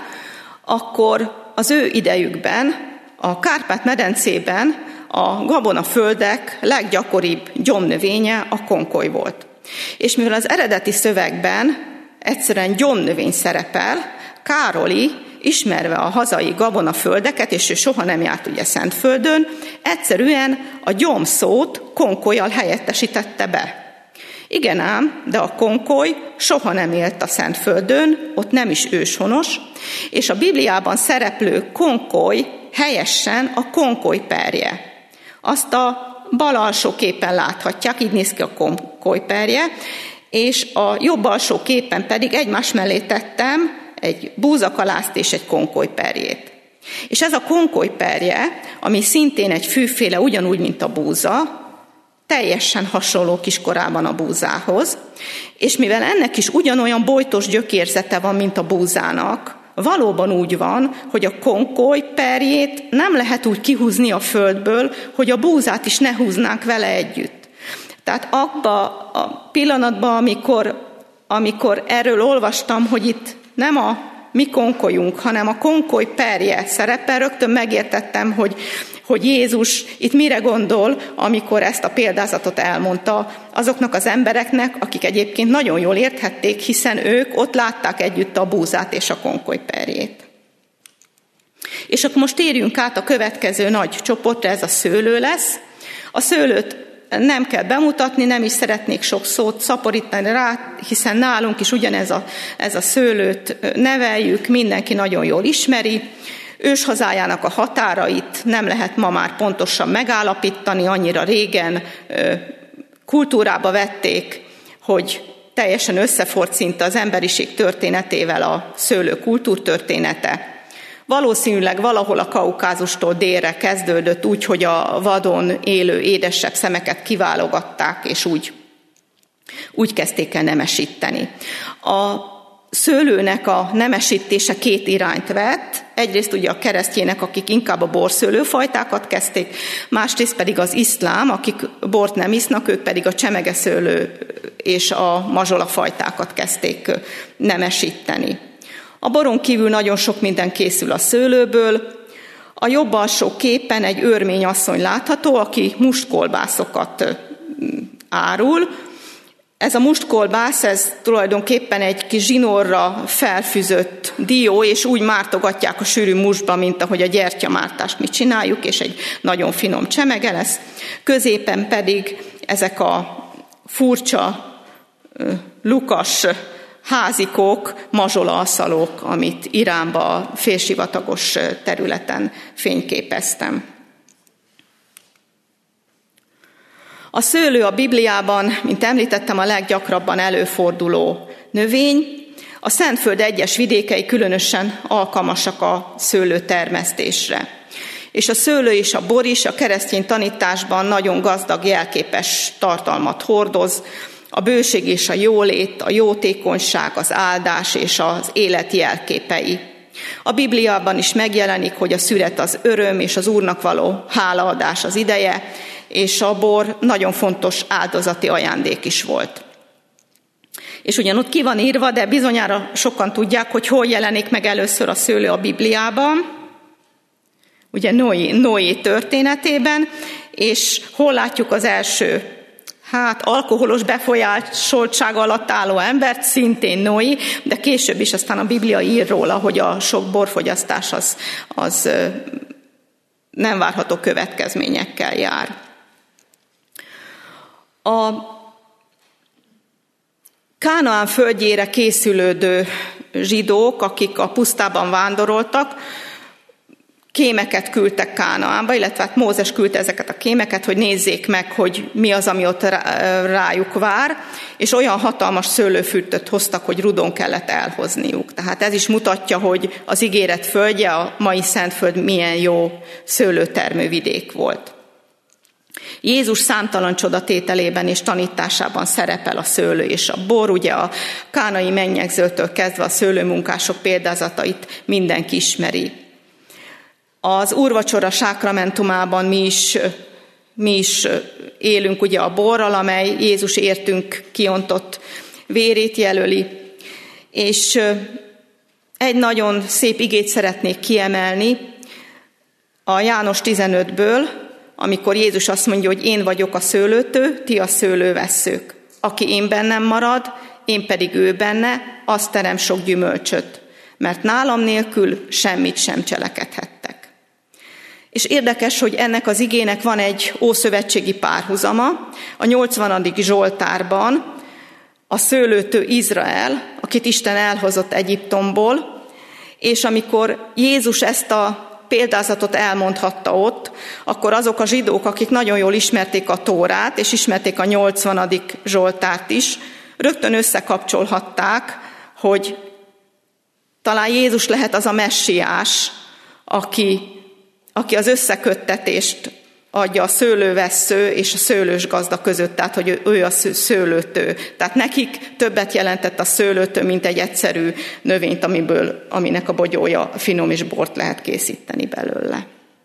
B: akkor az ő idejükben, a Kárpát-medencében a gabonaföldek leggyakoribb gyomnövénye a konkoly volt. És mivel az eredeti szövegben egyszerűen gyomnövény szerepel, Károly, ismerve a hazai gabonaföldeket, és ő soha nem járt ugye Szentföldön, egyszerűen a gyom szót konkollyal helyettesítette be. Igen ám, de a konkoly soha nem élt a Szentföldön, ott nem is őshonos, és a Bibliában szereplő konkoly helyesen a konkolyperje. Azt a bal alsó képen láthatják, így néz ki a konkolyperje, és a jobb alsó képen pedig egymás mellé tettem egy búzakalászt és egy konkolyperjét. És ez a konkolyperje, ami szintén egy fűféle, ugyanúgy, mint a búza, teljesen hasonló kiskorában a búzához, és mivel ennek is ugyanolyan bojtos gyökérzete van, mint a búzának, valóban úgy van, hogy a konkoly perjét nem lehet úgy kihúzni a földből, hogy a búzát is ne húznánk vele együtt. Tehát abban a pillanatban, amikor, amikor erről olvastam, hogy itt nem a mi konkolyunk, hanem a konkoly perje szerepel, rögtön megértettem, hogy, hogy Jézus itt mire gondol, amikor ezt a példázatot elmondta azoknak az embereknek, akik egyébként nagyon jól érthették, hiszen ők ott látták együtt a búzát és a konkoly perjét. És akkor most térjünk át a következő nagy csoportra, ez a szőlő lesz. A szőlőt nem kell bemutatni, nem is szeretnék sok szót szaporítani rá, hiszen nálunk is ugyanez a, ez a szőlőt neveljük, mindenki nagyon jól ismeri. Őshazájának a határait nem lehet ma már pontosan megállapítani, annyira régen kultúrába vették, hogy teljesen összeforrt szinte az emberiség történetével a szőlő kultúrtörténete. Valószínűleg valahol a Kaukázustól délre kezdődött úgy, hogy a vadon élő édesebb szemeket kiválogatták, és úgy, úgy kezdték el nemesíteni. A szőlőnek a nemesítése két irányt vett. Egyrészt ugye a keresztjének, akik inkább a borszőlőfajtákat kezdték, másrészt pedig az iszlám, akik bort nem isznak, ők pedig a csemegeszőlő és a mazsolafajtákat kezdték nemesíteni. A boron kívül nagyon sok minden készül a szőlőből. A jobb alsó képen egy örmény asszony látható, aki mustkolbászokat árul. Ez a mustkolbász, ez tulajdonképpen egy kis zsinórra felfűzött dió, és úgy mártogatják a sűrű mustba, mint ahogy a gyertyamártást mi csináljuk, és egy nagyon finom csemege lesz. Középen pedig ezek a furcsa, lukas házikók, mazsolalszalók, amit Iránba a félsivatagos területen fényképeztem. A szőlő a Bibliában, mint említettem, a leggyakrabban előforduló növény. A Szentföld egyes vidékei különösen alkalmasak a szőlőtermesztésre. És a szőlő és a bor is a keresztény tanításban nagyon gazdag, jelképes tartalmat hordoz. A bőség és a jólét, a jótékonyság, az áldás és az élet jelképei. A Bibliában is megjelenik, hogy a szüret az öröm és az Úrnak való hálaadás az ideje, és a bor nagyon fontos áldozati ajándék is volt. És ugyanúgy ki van írva, de bizonyára sokan tudják, hogy hol jelenik meg először a szőlő a Bibliában, ugye Noé, Noé történetében, és hol látjuk az első hát alkoholos befolyásoltság alatt álló embert, szintén Noé, de később is aztán a Biblia ír róla, hogy a sok borfogyasztás az, az nem várható következményekkel jár. A Kánaán földjére készülődő zsidók, akik a pusztában vándoroltak, kémeket küldtek Kánaánba, illetve hát Mózes küldte ezeket a kémeket, hogy nézzék meg, hogy mi az, ami ott rájuk vár, és olyan hatalmas szőlőfürtöt hoztak, hogy rudon kellett elhozniuk. Tehát ez is mutatja, hogy az ígéret földje, a mai Szentföld milyen jó szőlőtermővidék volt. Jézus számtalan csodatételében és tanításában szerepel a szőlő és a bor, ugye a kánai mennyegzőtől kezdve a szőlőmunkások példázatait mindenki ismeri. Az úrvacsora sákramentumában mi is, mi is élünk ugye a borral, amely Jézus értünk kiontott vérét jelöli. És egy nagyon szép igét szeretnék kiemelni a János tizenötből, amikor Jézus azt mondja, hogy én vagyok a szőlőtő, ti a szőlővesszők. Aki én bennem marad, én pedig ő benne, az terem sok gyümölcsöt, mert nálam nélkül semmit sem cselekedhettek. És érdekes, hogy ennek az igének van egy ószövetségi párhuzama. A nyolcvanadik Zsoltárban a szőlőtő Izrael, akit Isten elhozott Egyiptomból, és amikor Jézus ezt a példázatot elmondhatta ott, akkor azok a zsidók, akik nagyon jól ismerték a Tórát, és ismerték a nyolcvanadik Zsoltárt is, rögtön összekapcsolhatták, hogy talán Jézus lehet az a messiás, aki, aki az összeköttetést adja a szőlővessző és a szőlős gazda között, tehát hogy ő a szőlőtő. Tehát nekik többet jelentett a szőlőtő, mint egy egyszerű növényt, amiből, aminek a bogyója finom és bort lehet készíteni belőle.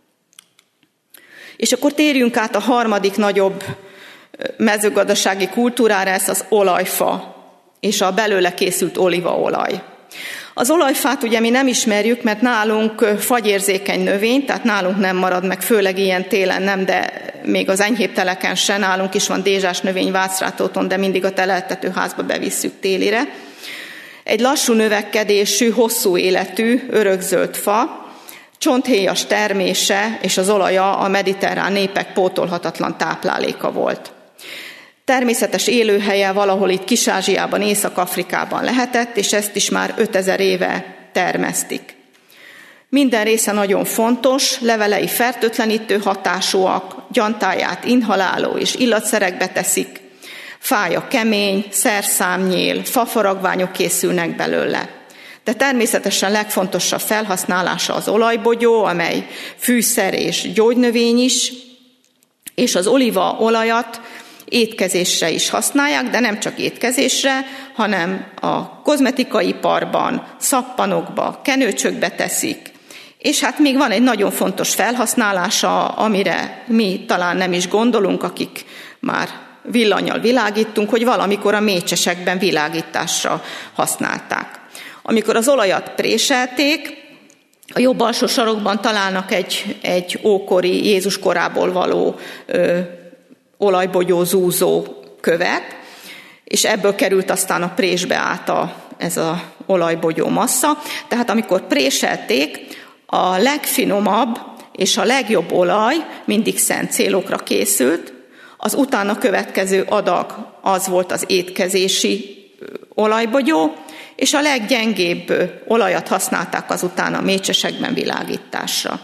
B: És akkor térjünk át a harmadik nagyobb mezőgazdasági kultúrára, ez az olajfa és a belőle készült olívaolaj. Az olajfát ugye mi nem ismerjük, mert nálunk fagyérzékeny növény, tehát nálunk nem marad meg, főleg ilyen télen nem, de még az enyhébb teleken se, nálunk is van dézsás növény Vácrátóton, de mindig a teleltetőházba bevisszük télire. Egy lassú növekedésű, hosszú életű, örökzöld fa, csonthéjas termése és az olaja a mediterrán népek pótolhatatlan tápláléka volt. Természetes élőhelye valahol itt Kis-Ázsiában, Észak-Afrikában lehetett, és ezt is már ötezer éve termesztik. Minden része nagyon fontos, levelei fertőtlenítő hatásúak, gyantáját inhaláló és illatszerekbe teszik, fája kemény, szerszámnyél, fafaragványok készülnek belőle. De természetesen legfontosabb felhasználása az olajbogyó, amely fűszer és gyógynövény is, és az olívaolajat étkezésre is használják, de nem csak étkezésre, hanem a kozmetikai iparban, szappanokba, kenőcsökbe teszik. És hát még van egy nagyon fontos felhasználása, amire mi talán nem is gondolunk, akik már villannyal világítunk, hogy valamikor a mécsesekben világításra használták. Amikor az olajat préselték, a jobb alsó sarokban találnak egy, egy ókori, Jézus korából való ö, olajbogyó zúzó követ, és ebből került aztán a présbe át a, ez az olajbogyó massza. Tehát amikor préselték, a legfinomabb és a legjobb olaj mindig szent célokra készült, az utána következő adag az volt az étkezési olajbogyó, és a leggyengébb olajat használták azután a mécsesekben világításra.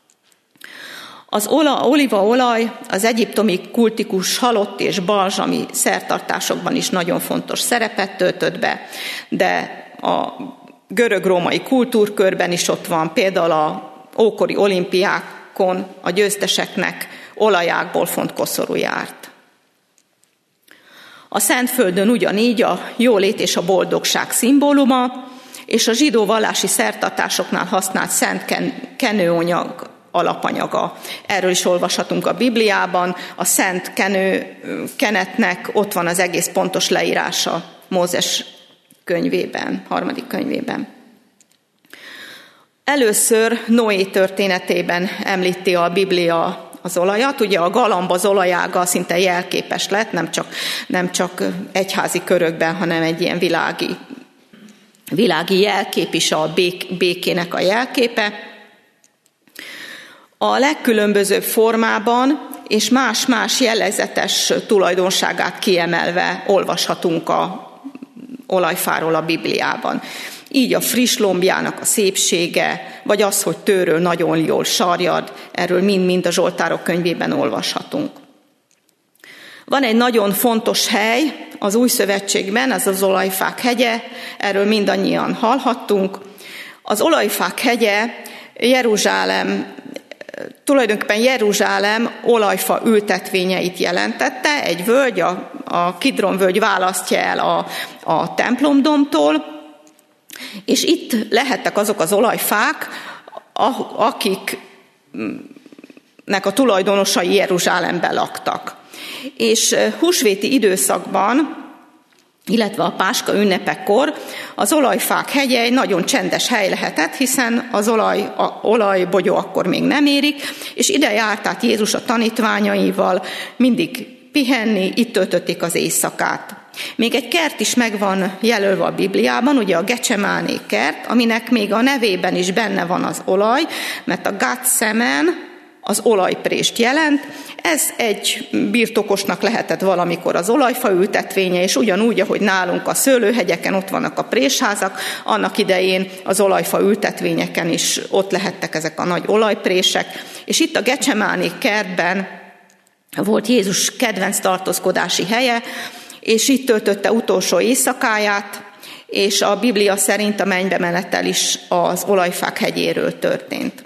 B: Az olívaolaj az egyiptomi kultikus halott és balzsami szertartásokban is nagyon fontos szerepet töltött be, de a görög-római kultúrkörben is ott van, például a ókori olimpiákon a győzteseknek olajákból font koszorú járt. A Szentföldön ugyanígy a jólét és a boldogság szimbóluma, és a zsidó vallási szertartásoknál használt szent kenőanyag alapanyaga. Erről is olvashatunk a Bibliában. A szent kenő, kenetnek ott van az egész pontos leírása Mózes könyvében, harmadik könyvében. Először Noé történetében említi a Biblia az olajat. Ugye a galamb az olajága szinte jelképes lett, nem csak, nem csak egyházi körökben, hanem egy ilyen világi, világi jelkép is, a bék, békének a jelképe. a legkülönbözőbb formában és más-más jellegzetes tulajdonságát kiemelve olvashatunk a olajfáról a Bibliában. Így a friss lombjának a szépsége, vagy az, hogy tőről nagyon jól sarjad, erről mind-mind a Zsoltárok könyvében olvashatunk. Van egy nagyon fontos hely az Új Szövetségben, ez az Olajfák hegye, erről mindannyian hallhattunk. Az Olajfák hegye Jeruzsálem, tulajdonképpen Jeruzsálem olajfa ültetvényeit jelentette, egy völgy, a, a Kidron völgy választja el a, a templomdomtól, és itt lehettek azok az olajfák, akiknek a tulajdonosai Jeruzsálemben laktak. És húsvéti időszakban, illetve a Páska ünnepekkor az Olajfák hegye egy nagyon csendes hely lehetett, hiszen az olaj, a olajbogyó akkor még nem érik, és ide járt át Jézus a tanítványaival mindig pihenni, itt töltötték az éjszakát. Még egy kert is meg van jelölve a Bibliában, ugye a Gecsemáné kert, aminek még a nevében is benne van az olaj, mert a Gatsemen az olajprést jelent. Ez egy birtokosnak lehetett valamikor az olajfa ültetvénye, és ugyanúgy, ahogy nálunk a szőlőhegyeken ott vannak a présházak, annak idején az olajfa ültetvényeken is ott lehettek ezek a nagy olajprések. És itt a Gecsemáné kertben volt Jézus kedvenc tartózkodási helye, és itt töltötte utolsó éjszakáját, és a Biblia szerint a mennybe menetel is az Olajfák hegyéről történt.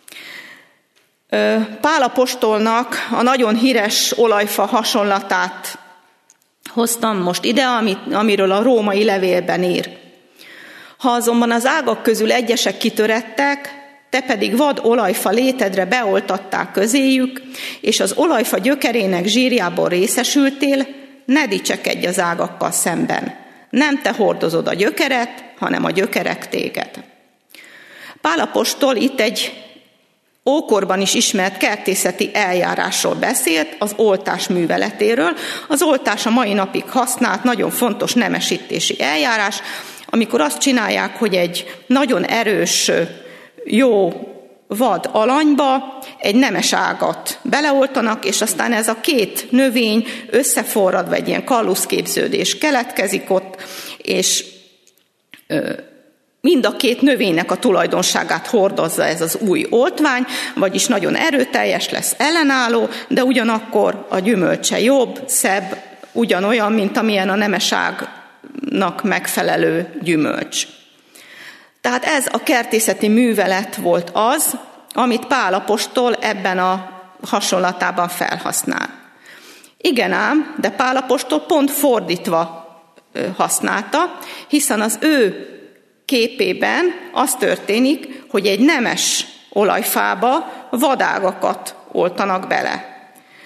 B: Pál apostolnak a nagyon híres olajfa hasonlatát hoztam most ide, amiről a római levélben ír. Ha azonban az ágak közül egyesek kitörettek, te pedig vad olajfa létedre beoltatták közéjük, és az olajfa gyökerének zsírjából részesültél, ne dicsekedj az ágakkal szemben. Nem te hordozod a gyökeret, hanem a gyökerek téged. Pál apostol itt egy ókorban is ismert kertészeti eljárásról beszélt, az oltás műveletéről. Az oltás a mai napig használt, nagyon fontos nemesítési eljárás, amikor azt csinálják, hogy egy nagyon erős, jó vad alanyba egy nemes ágat beleoltanak, és aztán ez a két növény összeforradva egy ilyen kalluszképződés keletkezik ott, és ö, mind a két növénynek a tulajdonságát hordozza ez az új oltvány, vagyis nagyon erőteljes lesz, ellenálló, de ugyanakkor a gyümölcse jobb, szebb, ugyanolyan, mint amilyen a nemes ágnak megfelelő gyümölcs. Tehát ez a kertészeti művelet volt az, amit Pál apostol ebben a hasonlatában felhasznál. Igen ám, de Pál apostol pont fordítva használta, hiszen az ő képében az történik, hogy egy nemes olajfába vadágakat oltanak bele.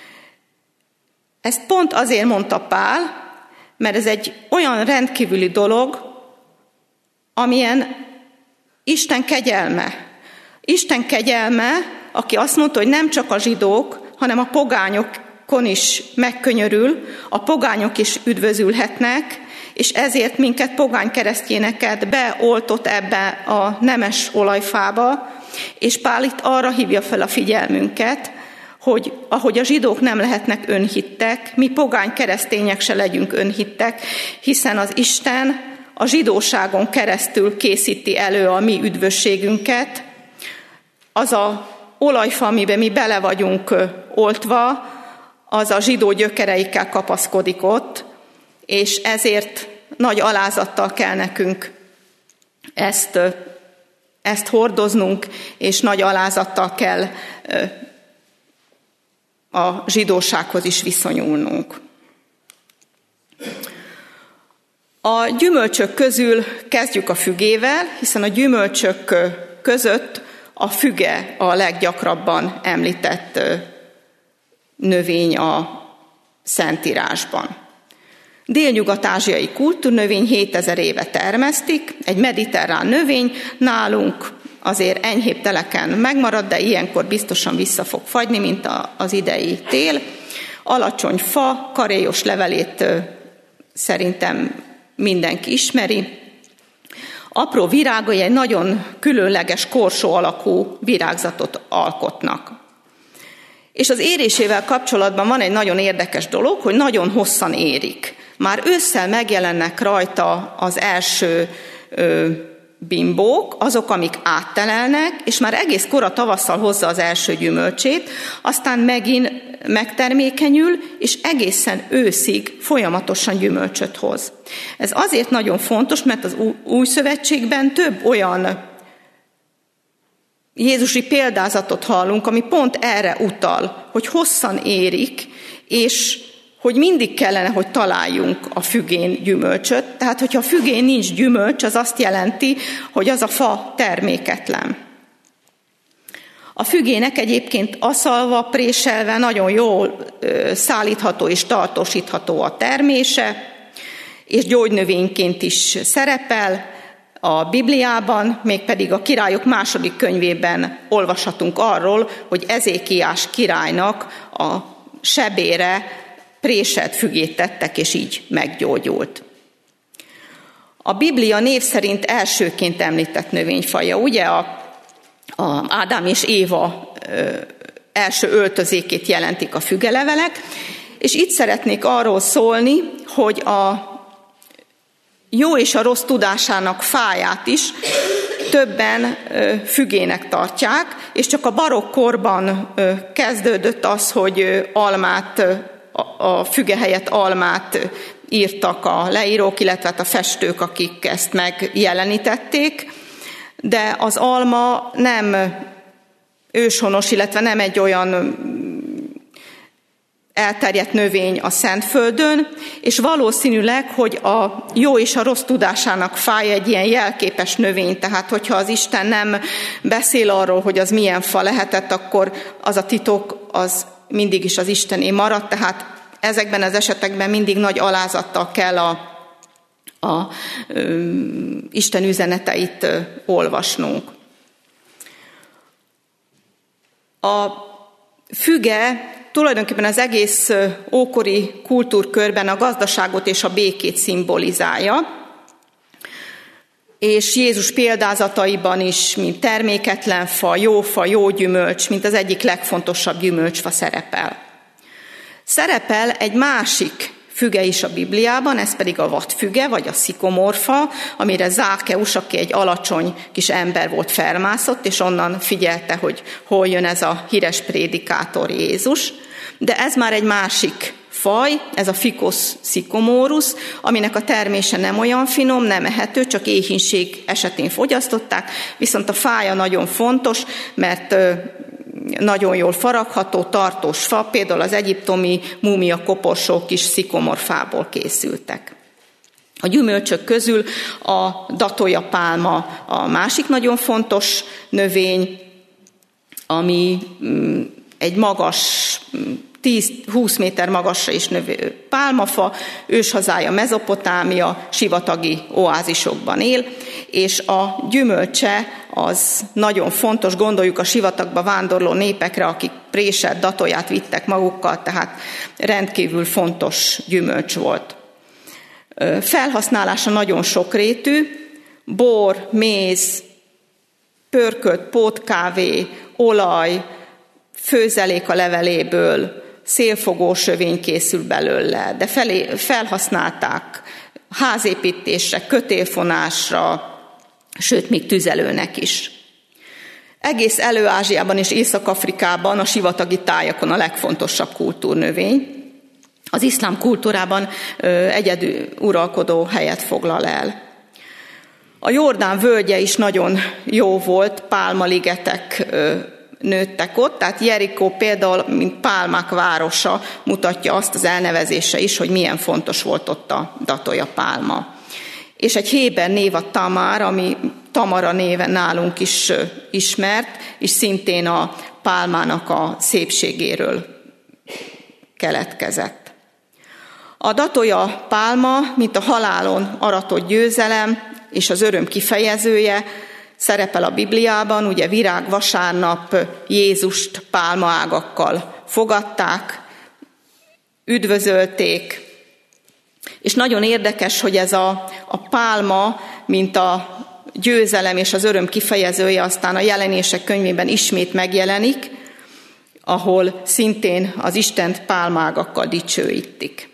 B: Ezt pont azért mondta Pál, mert ez egy olyan rendkívüli dolog, amilyen Isten kegyelme. Isten kegyelme, aki azt mondta, hogy nem csak a zsidók, hanem a pogányokon is megkönyörül, a pogányok is üdvözülhetnek, és ezért minket pogány keresztényeket beoltott ebbe a nemes olajfába, és Pál itt arra hívja fel a figyelmünket, hogy ahogy a zsidók nem lehetnek önhittek, mi pogány keresztények se legyünk önhittek, hiszen az Isten a zsidóságon keresztül készíti elő a mi üdvösségünket. Az a olajfa, amiben mi bele vagyunk oltva, az a zsidó gyökereikkel kapaszkodik ott, és ezért nagy alázattal kell nekünk ezt, ezt hordoznunk, és nagy alázattal kell a zsidósághoz is viszonyulnunk. A gyümölcsök közül kezdjük a fügével, hiszen a gyümölcsök között a füge a leggyakrabban említett növény a Szentírásban. Délnyugat-ázsiai kultúrnövény hétezer éve termesztik, egy mediterrán növény, nálunk azért enyhébb teleken megmarad, de ilyenkor biztosan vissza fog fagyni, mint az idei tél. Alacsony fa, karéjos levelét szerintem mindenki ismeri. apró virágai egy nagyon különleges korsó alakú virágzatot alkotnak. És az érésével kapcsolatban van egy nagyon érdekes dolog, hogy nagyon hosszan érik. Már ősszel megjelennek rajta az első ö, bimbók, azok, amik áttelelnek, és már egész kora tavasszal hozza az első gyümölcsét, aztán megint megtermékenyül, és egészen őszig folyamatosan gyümölcsöt hoz. Ez azért nagyon fontos, mert az Új Szövetségben több olyan jézusi példázatot hallunk, ami pont erre utal, hogy hosszan érik, és hogy mindig kellene, hogy találjunk a fügén gyümölcsöt. Tehát, hogyha a fügén nincs gyümölcs, az azt jelenti, hogy az a fa terméketlen. A fügének egyébként aszalva, préselve nagyon jól szállítható és tartósítható a termése, és gyógynövényként is szerepel a Bibliában, mégpedig a Királyok második könyvében olvashatunk arról, hogy Ezékiás királynak a sebére préselt fügét tettek, és így meggyógyult. A Biblia név szerint elsőként említett növényfaja, ugye a, a Ádám és Éva ö, első öltözékét jelentik a fügelevelek, és itt szeretnék arról szólni, hogy a jó és a rossz tudásának fáját is többen fügének tartják, és csak a barokk korban kezdődött az, hogy almát, a füge helyett almát írtak a leírók, illetve a festők, akik ezt megjelenítették, de az alma nem őshonos, illetve nem egy olyan elterjedt növény a Szentföldön, és valószínűleg, hogy a jó és a rossz tudásának fája egy ilyen jelképes növény, tehát hogyha az Isten nem beszél arról, hogy az milyen fa lehetett, akkor az a titok az mindig is az Istené maradt, tehát ezekben az esetekben mindig nagy alázattal kell a, a ö, Isten üzeneteit ö, olvasnunk. A füge tulajdonképpen az egész ókori kultúrkörben a gazdaságot és a békét szimbolizálja, és Jézus példázataiban is, mint terméketlen fa, jó fa, jó gyümölcs, mint az egyik legfontosabb gyümölcsfa szerepel. Szerepel egy másik füge is a Bibliában, ez pedig a vadfüge, vagy a szikomorfa, amire Zákeus, aki egy alacsony kis ember volt, felmászott, és onnan figyelte, hogy hol jön ez a híres prédikátor Jézus. De ez már egy másik faj, ez a Ficus sycomorus, aminek a termése nem olyan finom, nem ehető, csak éhínség esetén fogyasztották, viszont a fája nagyon fontos, mert nagyon jól faragható, tartós fa, például az egyiptomi múmia koporsók is szikomorfából készültek. A gyümölcsök közül a datója pálma a másik nagyon fontos növény, ami egy magas, tíz-húsz méter magasra is növő pálmafa, őshazája Mezopotámia, sivatagi oázisokban él, és a gyümölcse az nagyon fontos, gondoljuk a sivatagba vándorló népekre, akik préselt datóját vittek magukkal, tehát rendkívül fontos gyümölcs volt. Felhasználása nagyon sokrétű, bor, méz, pörkölt pótkávé, olaj, főzelék a leveléből, szélfogósövény készül belőle, de felé, felhasználták házépítésre, kötélfonásra, sőt, még tüzelőnek is. Egész Elő-Ázsiában és Észak-Afrikában, a sivatagi tájakon a legfontosabb kultúrnövény. Az iszlám kultúrában egyedül uralkodó helyet foglal el. A Jordán völgye is nagyon jó volt, pálmaligetek nőttek ott, tehát Jerikó például, mint pálmák városa, mutatja azt az elnevezése is, hogy milyen fontos volt ott a datója pálma. És egy héber név a Tamár, ami Tamara néven nálunk is ismert, és szintén a pálmának a szépségéről keletkezett. A datója pálma, mint a halálon aratott győzelem és az öröm kifejezője, szerepel a Bibliában, ugye virágvasárnap Jézust pálmaágakkal fogadták, üdvözölték, és nagyon érdekes, hogy ez a, a pálma, mint a győzelem és az öröm kifejezője aztán a Jelenések könyvében ismét megjelenik, ahol szintén az Istent pálmágakkal dicsőítik.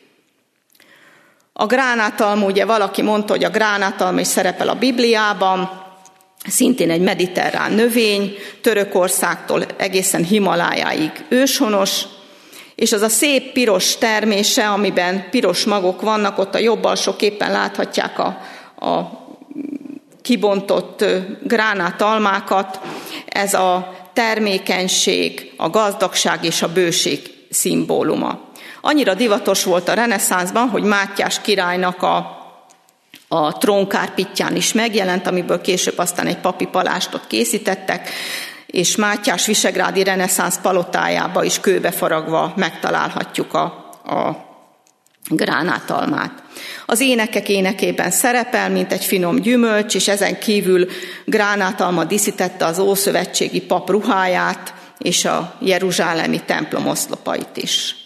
B: A gránátalma, ugye valaki mondta, hogy a gránátalma is szerepel a Bibliában, szintén egy mediterrán növény, Törökországtól egészen Himalájáig őshonos, és az a szép piros termése, amiben piros magok vannak, ott a jobb alsó képen láthatják a, a kibontott gránátalmákat, ez a termékenység, a gazdagság és a bőség szimbóluma. Annyira divatos volt a reneszánszban, hogy Mátyás királynak a, a trónkárpittyán is megjelent, amiből később aztán egy papi palástot készítettek, és Mátyás visegrádi reneszánsz palotájába is kőbe faragva megtalálhatjuk a, a gránátalmát. Az énekek énekében szerepel, mint egy finom gyümölcs, és ezen kívül gránátalma díszítette az ószövetségi pap ruháját, és a jeruzsálemi templom oszlopait is.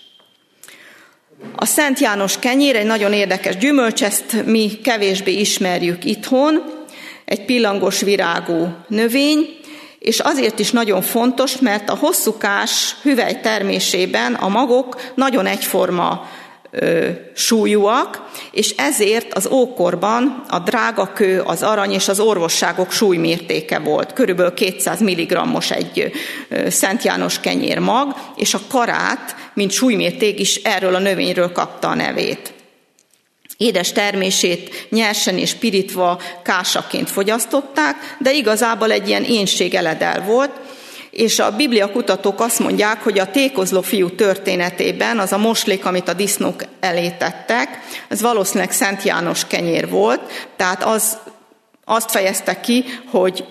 B: A Szent János kenyér egy nagyon érdekes gyümölcs, ezt mi kevésbé ismerjük itthon, egy pillangos virágú növény, és azért is nagyon fontos, mert a hosszúkás hüvely termésében a magok nagyon egyforma ö, súlyúak, és ezért az ókorban a drága kő, az arany és az orvosságok súlymértéke volt. Körülbelül kétszáz milligrammos egy ö, Szent János kenyér mag, és a karát, mint súlymérték is erről a növényről kapta a nevét. Édes termését nyersen és pirítva kásaként fogyasztották, de igazából egy ilyen énségeledel volt, és a bibliakutatók azt mondják, hogy a tékozló fiú történetében az a moslék, amit a disznók elé tettek, ez valószínűleg Szent János kenyér volt, tehát az, azt fejezte ki, hogy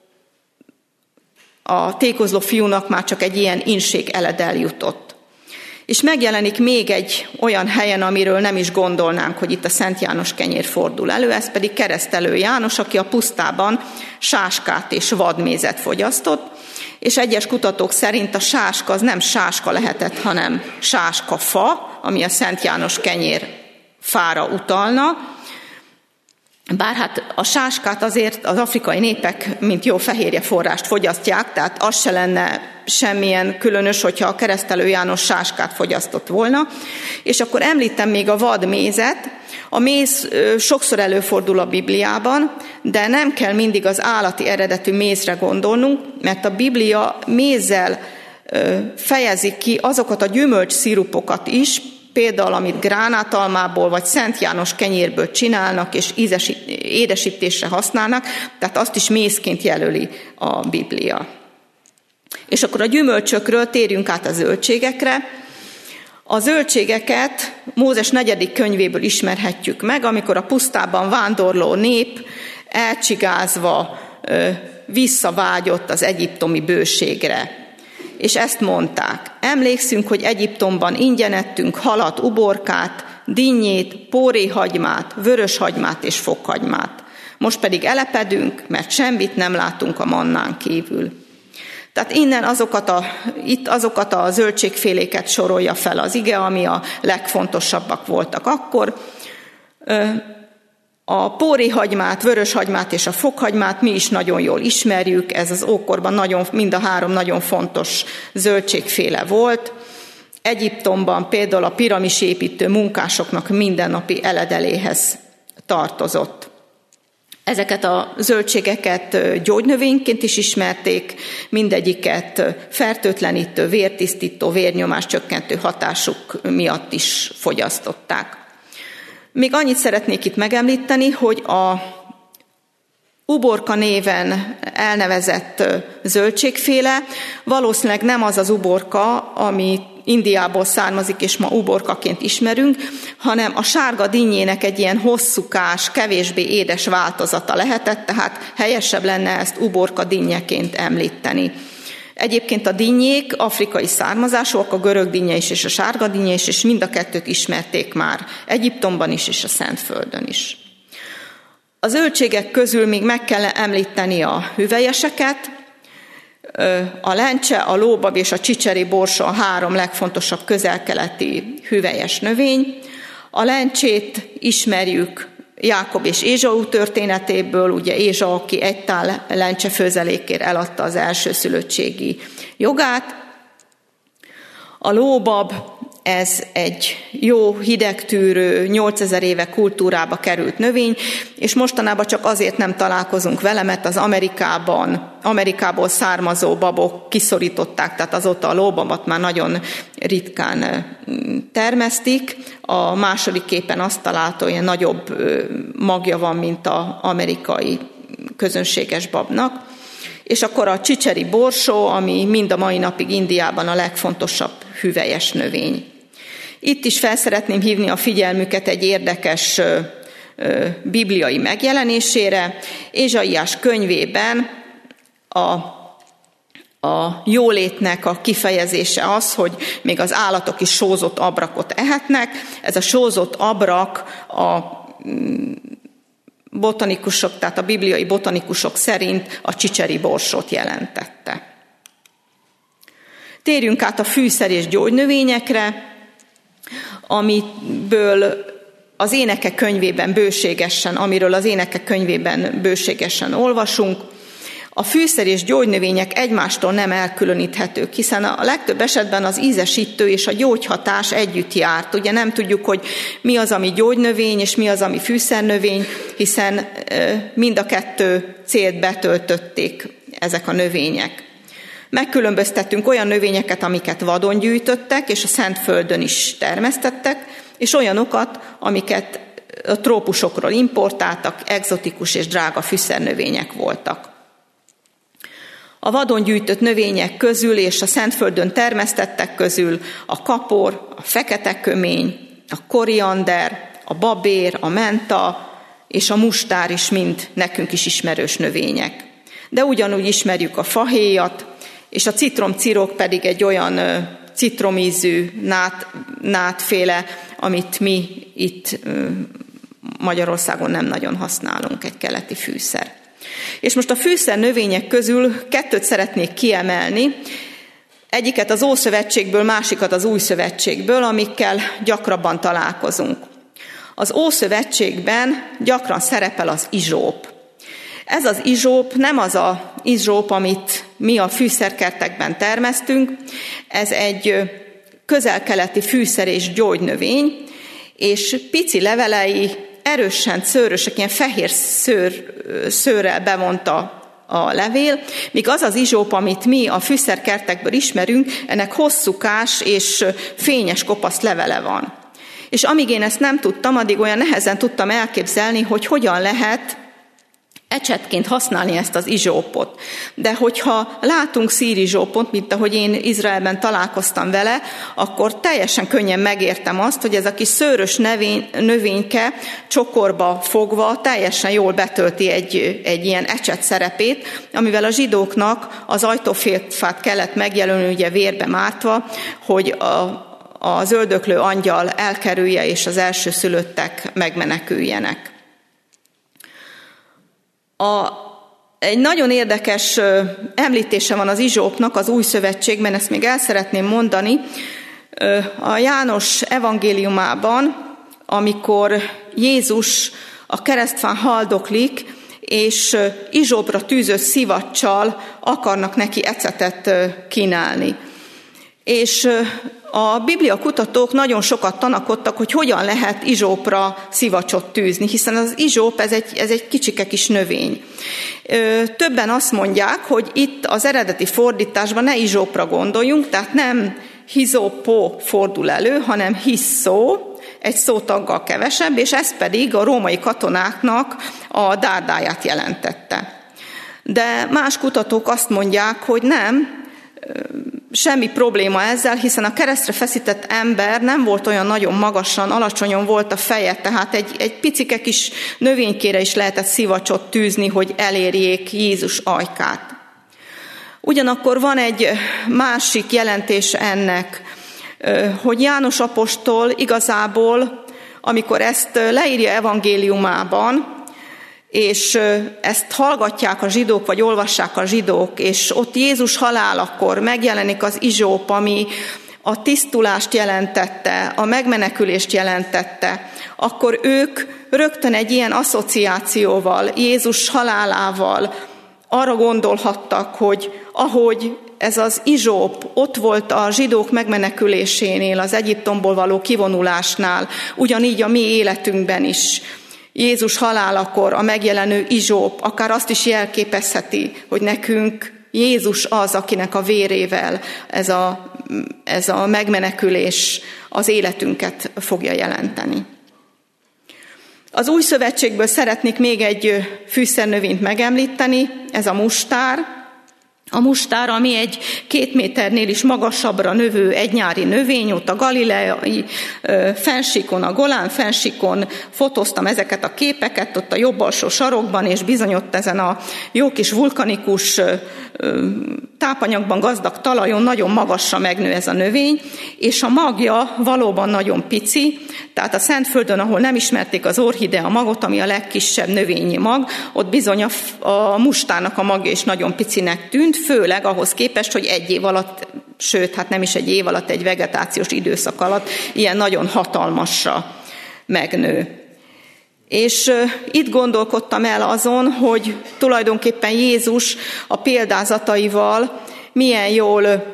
B: a tékozló fiúnak már csak egy ilyen énségeledel jutott. És megjelenik még egy olyan helyen, amiről nem is gondolnánk, hogy itt a Szent János kenyér fordul elő, ez pedig Keresztelő János, aki a pusztában sáskát és vadmézet fogyasztott, és egyes kutatók szerint a sáska az nem sáska lehetett, hanem sáskafa, ami a Szent János kenyér fára utalna. Bár hát a sáskát azért az afrikai népek, mint jó fehérje forrást fogyasztják, tehát az se lenne semmilyen különös, hogyha a Keresztelő János sáskát fogyasztott volna. És akkor említem még a vadmézet. A méz sokszor előfordul a Bibliában, de nem kell mindig az állati eredetű mézre gondolnunk, mert a Biblia mézzel fejezi ki azokat a gyümölcs szirupokat is, például amit gránátalmából vagy Szent János kenyérből csinálnak, és ízesít, édesítésre használnak, tehát azt is mézként jelöli a Biblia. És akkor a gyümölcsökről térjünk át a zöldségekre. A zöldségeket Mózes negyedik könyvéből ismerhetjük meg, amikor a pusztában vándorló nép elcsigázva visszavágyott az egyiptomi bőségre. És ezt mondták: emlékszünk, hogy Egyiptomban ingyen ettünk halat, uborkát, dinnyét, póréhagymát, vöröshagymát és fokhagymát. Most pedig elepedünk, mert semmit nem látunk a mannán kívül. Tehát innen azokat a, itt azokat a zöldségféléket sorolja fel az ige, ami a legfontosabbak voltak akkor. A póréhagymát, vöröshagymát és a fokhagymát mi is nagyon jól ismerjük, ez az ókorban nagyon, mind a három nagyon fontos zöldségféle volt. Egyiptomban például a piramisépítő munkásoknak mindennapi eledeléhez tartozott. Ezeket a zöldségeket gyógynövényként is ismerték, mindegyiket fertőtlenítő, vértisztító, vérnyomás csökkentő hatásuk miatt is fogyasztották. Még annyit szeretnék itt megemlíteni, hogy a uborka néven elnevezett zöldségféle valószínűleg nem az az uborka, ami Indiából származik, és ma uborkaként ismerünk, hanem a sárga dinnyének egy ilyen hosszúkás, kevésbé édes változata lehetett, tehát helyesebb lenne ezt uborka dinnyeként említeni. Egyébként a dinnyék afrikai származásúak, a görög dinnye is és a sárga dinnye is, és mind a kettőt ismerték már Egyiptomban is és a Szentföldön is. A zöldségek közül még meg kell említeni a hüvelyeseket. A lencse, a lóbab és a csicseri borsa a három legfontosabb közel-keleti hüvelyes növény. A lencsét ismerjük Jákob és Ézsau történetéből, ugye Ézsau, aki egy tál lencse főzelékért eladta az elsőszülöttségi jogát. A lóbab, ez egy jó, hidegtűrő, nyolcezer éve kultúrába került növény, és mostanában csak azért nem találkozunk vele, mert az Amerikában, Amerikából származó babok kiszorították, tehát azóta a lóbabot már nagyon ritkán termesztik. A második képen azt találta, hogy nagyobb magja van, mint az amerikai közönséges babnak. És akkor a csicseri borsó, ami mind a mai napig Indiában a legfontosabb hüvelyes növény. Itt is fel szeretném hívni a figyelmüket egy érdekes ö, ö, bibliai megjelenésére. Ézsaiás könyvében a, a jólétnek a kifejezése az, hogy még az állatok is sózott abrakot ehetnek. Ez a sózott abrak a botanikusok, tehát a bibliai botanikusok szerint a csicseri borsót jelentette. Térjünk át a fűszer és gyógynövényekre, amiből az Énekek könyvében bőségesen, amiről az Énekek könyvében bőségesen olvasunk. A fűszer és gyógynövények egymástól nem elkülöníthetők, hiszen a legtöbb esetben az ízesítő és a gyógyhatás együtt járt. Ugye nem tudjuk, hogy mi az, ami gyógynövény, és mi az, ami fűszernövény, hiszen mind a kettő célt betöltötték ezek a növények. Megkülönböztettünk olyan növényeket, amiket vadon gyűjtöttek, és a Szentföldön is termesztettek, és olyanokat, amiket a trópusokról importáltak, egzotikus és drága fűszernövények voltak. A vadon gyűjtött növények közül és a Szentföldön termesztettek közül a kapor, a fekete kömény, a koriander, a babér, a menta és a mustár is mind nekünk is ismerős növények. De ugyanúgy ismerjük a fahéjat, és a citromcirok pedig egy olyan citromízű nát, nátféle, amit mi itt Magyarországon nem nagyon használunk, egy keleti fűszer. És most a fűszer növények közül kettőt szeretnék kiemelni, egyiket az Ószövetségből, másikat az Új Szövetségből, amikkel gyakrabban találkozunk. Az Ószövetségben gyakran szerepel az izsóp. Ez az izsóp nem az az izsóp, amit mi a fűszerkertekben termesztünk, ez egy közel-keleti fűszer és gyógynövény, és pici levelei erősen szőrösek, ilyen fehér szőr, szőrrel bevonta a levél, míg az az izsóp, amit mi a fűszerkertekből ismerünk, ennek hosszúkás és fényes kopasz levele van. És amíg én ezt nem tudtam, addig olyan nehezen tudtam elképzelni, hogy hogyan lehet ecsetként használni ezt az izsópot. De hogyha látunk szírizsópot, mint ahogy én Izraelben találkoztam vele, akkor teljesen könnyen megértem azt, hogy ez a kis szőrös növény, növényke csokorba fogva teljesen jól betölti egy, egy ilyen ecset szerepét, amivel a zsidóknak az ajtófélfát kellett megjelölni, ugye vérbe mártva, hogy a az öldöklő angyal elkerülje, és az elsőszülöttek megmeneküljenek. A, egy nagyon érdekes említése van az izsópnak az Új Szövetségben, ezt még el szeretném mondani. A János evangéliumában, amikor Jézus a keresztfán haldoklik, és izsópra tűzött szivacsal akarnak neki ecetet kínálni. És a Biblia kutatók nagyon sokat tanakodtak, hogy hogyan lehet izsópra szivacsot tűzni, hiszen az izsóp ez egy, ez egy kicsike kis növény. Többen azt mondják, hogy itt az eredeti fordításban ne izsópra gondoljunk, tehát nem hizópó fordul elő, hanem hisszó, egy szótaggal kevesebb, és ez pedig a római katonáknak a dárdáját jelentette. De más kutatók azt mondják, hogy nem, semmi probléma ezzel, hiszen a keresztre feszített ember nem volt olyan nagyon magasan, alacsonyan volt a feje, tehát egy, egy picike kis növénykére is lehetett szivacsot tűzni, hogy elérjék Jézus ajkát. Ugyanakkor van egy másik jelentés ennek, hogy János apostol igazából, amikor ezt leírja evangéliumában, és ezt hallgatják a zsidók, vagy olvassák a zsidók, és ott Jézus halálakor megjelenik az izsóp, ami a tisztulást jelentette, a megmenekülést jelentette, akkor ők rögtön egy ilyen asszociációval, Jézus halálával arra gondolhattak, hogy ahogy ez az Izsóp ott volt a zsidók megmenekülésénél, az Egyiptomból való kivonulásnál, ugyanígy a mi életünkben is. Jézus halálakor a megjelenő Izsóp akár azt is jelképezheti, hogy nekünk Jézus az, akinek a vérével ez a, ez a megmenekülés az életünket fogja jelenteni. Az Új Szövetségből szeretnék még egy fűszernövényt megemlíteni, ez a mustár. A mustár, ami egy két méternél is magasabbra növő egynyári növény, ott a galileai fennsíkon, a Golán fennsíkon fotóztam ezeket a képeket, ott a jobb alsó sarokban, és bizony ott ezen a jó kis vulkanikus tápanyagban gazdag talajon nagyon magasra megnő ez a növény, és a magja valóban nagyon pici, tehát a Szentföldön, ahol nem ismerték az orchidea magot, ami a legkisebb növényi mag, ott bizony a, a mustárnak a magja is nagyon picinek tűnt, főleg ahhoz képest, hogy egy év alatt, sőt, hát nem is egy év alatt, egy vegetációs időszak alatt ilyen nagyon hatalmasra megnő. És uh, itt gondolkodtam el azon, hogy tulajdonképpen Jézus a példázataival milyen jól,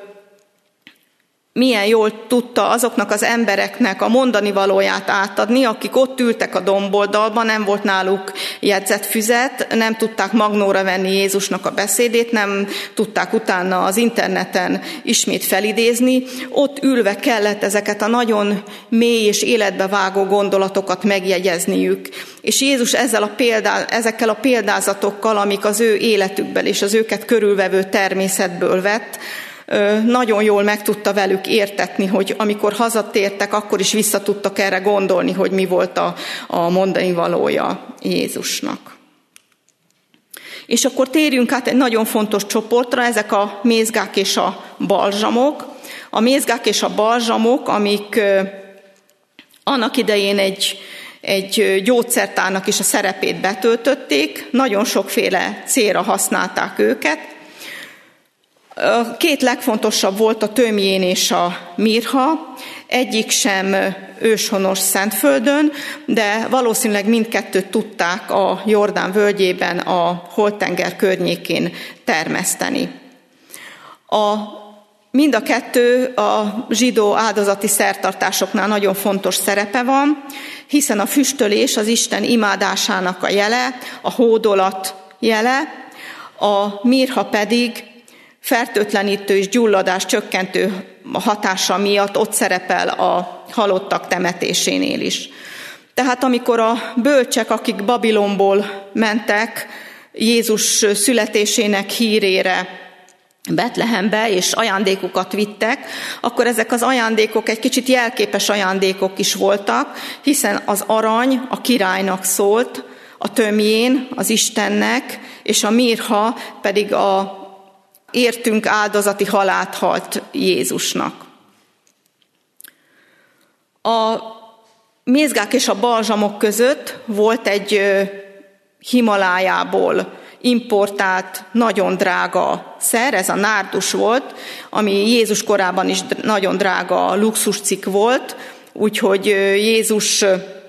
B: milyen jól tudta azoknak az embereknek a mondani valóját átadni, akik ott ültek a domboldalban, nem volt náluk jegyzett füzet, nem tudták magnóra venni Jézusnak a beszédét, nem tudták utána az interneten ismét felidézni. Ott ülve kellett ezeket a nagyon mély és életbe vágó gondolatokat megjegyezniük. És Jézus ezzel a példá, ezekkel a példázatokkal, amik az ő életükből és az őket körülvevő természetből vett, nagyon jól meg tudta velük értetni, hogy amikor hazatértek, akkor is vissza tudtak erre gondolni, hogy mi volt a, a mondani valója Jézusnak. És akkor térjünk át egy nagyon fontos csoportra, ezek a mézgák és a balzsamok. A mézgák és a balzsamok, amik annak idején egy, egy gyógyszertárnak is a szerepét betöltötték, nagyon sokféle célra használták őket. A két legfontosabb volt a tömjén és a mirha, egyik sem őshonos Szentföldön, de valószínűleg mindkettőt tudták a Jordán völgyében, a Holt-tenger környékén termeszteni. A, mind a kettő a zsidó áldozati szertartásoknál nagyon fontos szerepe van, hiszen a füstölés az Isten imádásának a jele, a hódolat jele, a mirha pedig fertőtlenítő és gyulladás csökkentő hatása miatt ott szerepel a halottak temetésénél is. Tehát amikor a bölcsek, akik Babilonból mentek Jézus születésének hírére Betlehembe, és ajándékokat vittek, akkor ezek az ajándékok egy kicsit jelképes ajándékok is voltak, hiszen az arany a királynak szólt, a tömjén az Istennek, és a mirha pedig a értünk áldozati halált halt Jézusnak. A mézgák és a balzsamok között volt egy Himalájából importált, nagyon drága szer, ez a nárdus volt, ami Jézus korában is nagyon drága luxuscikk volt, úgyhogy Jézus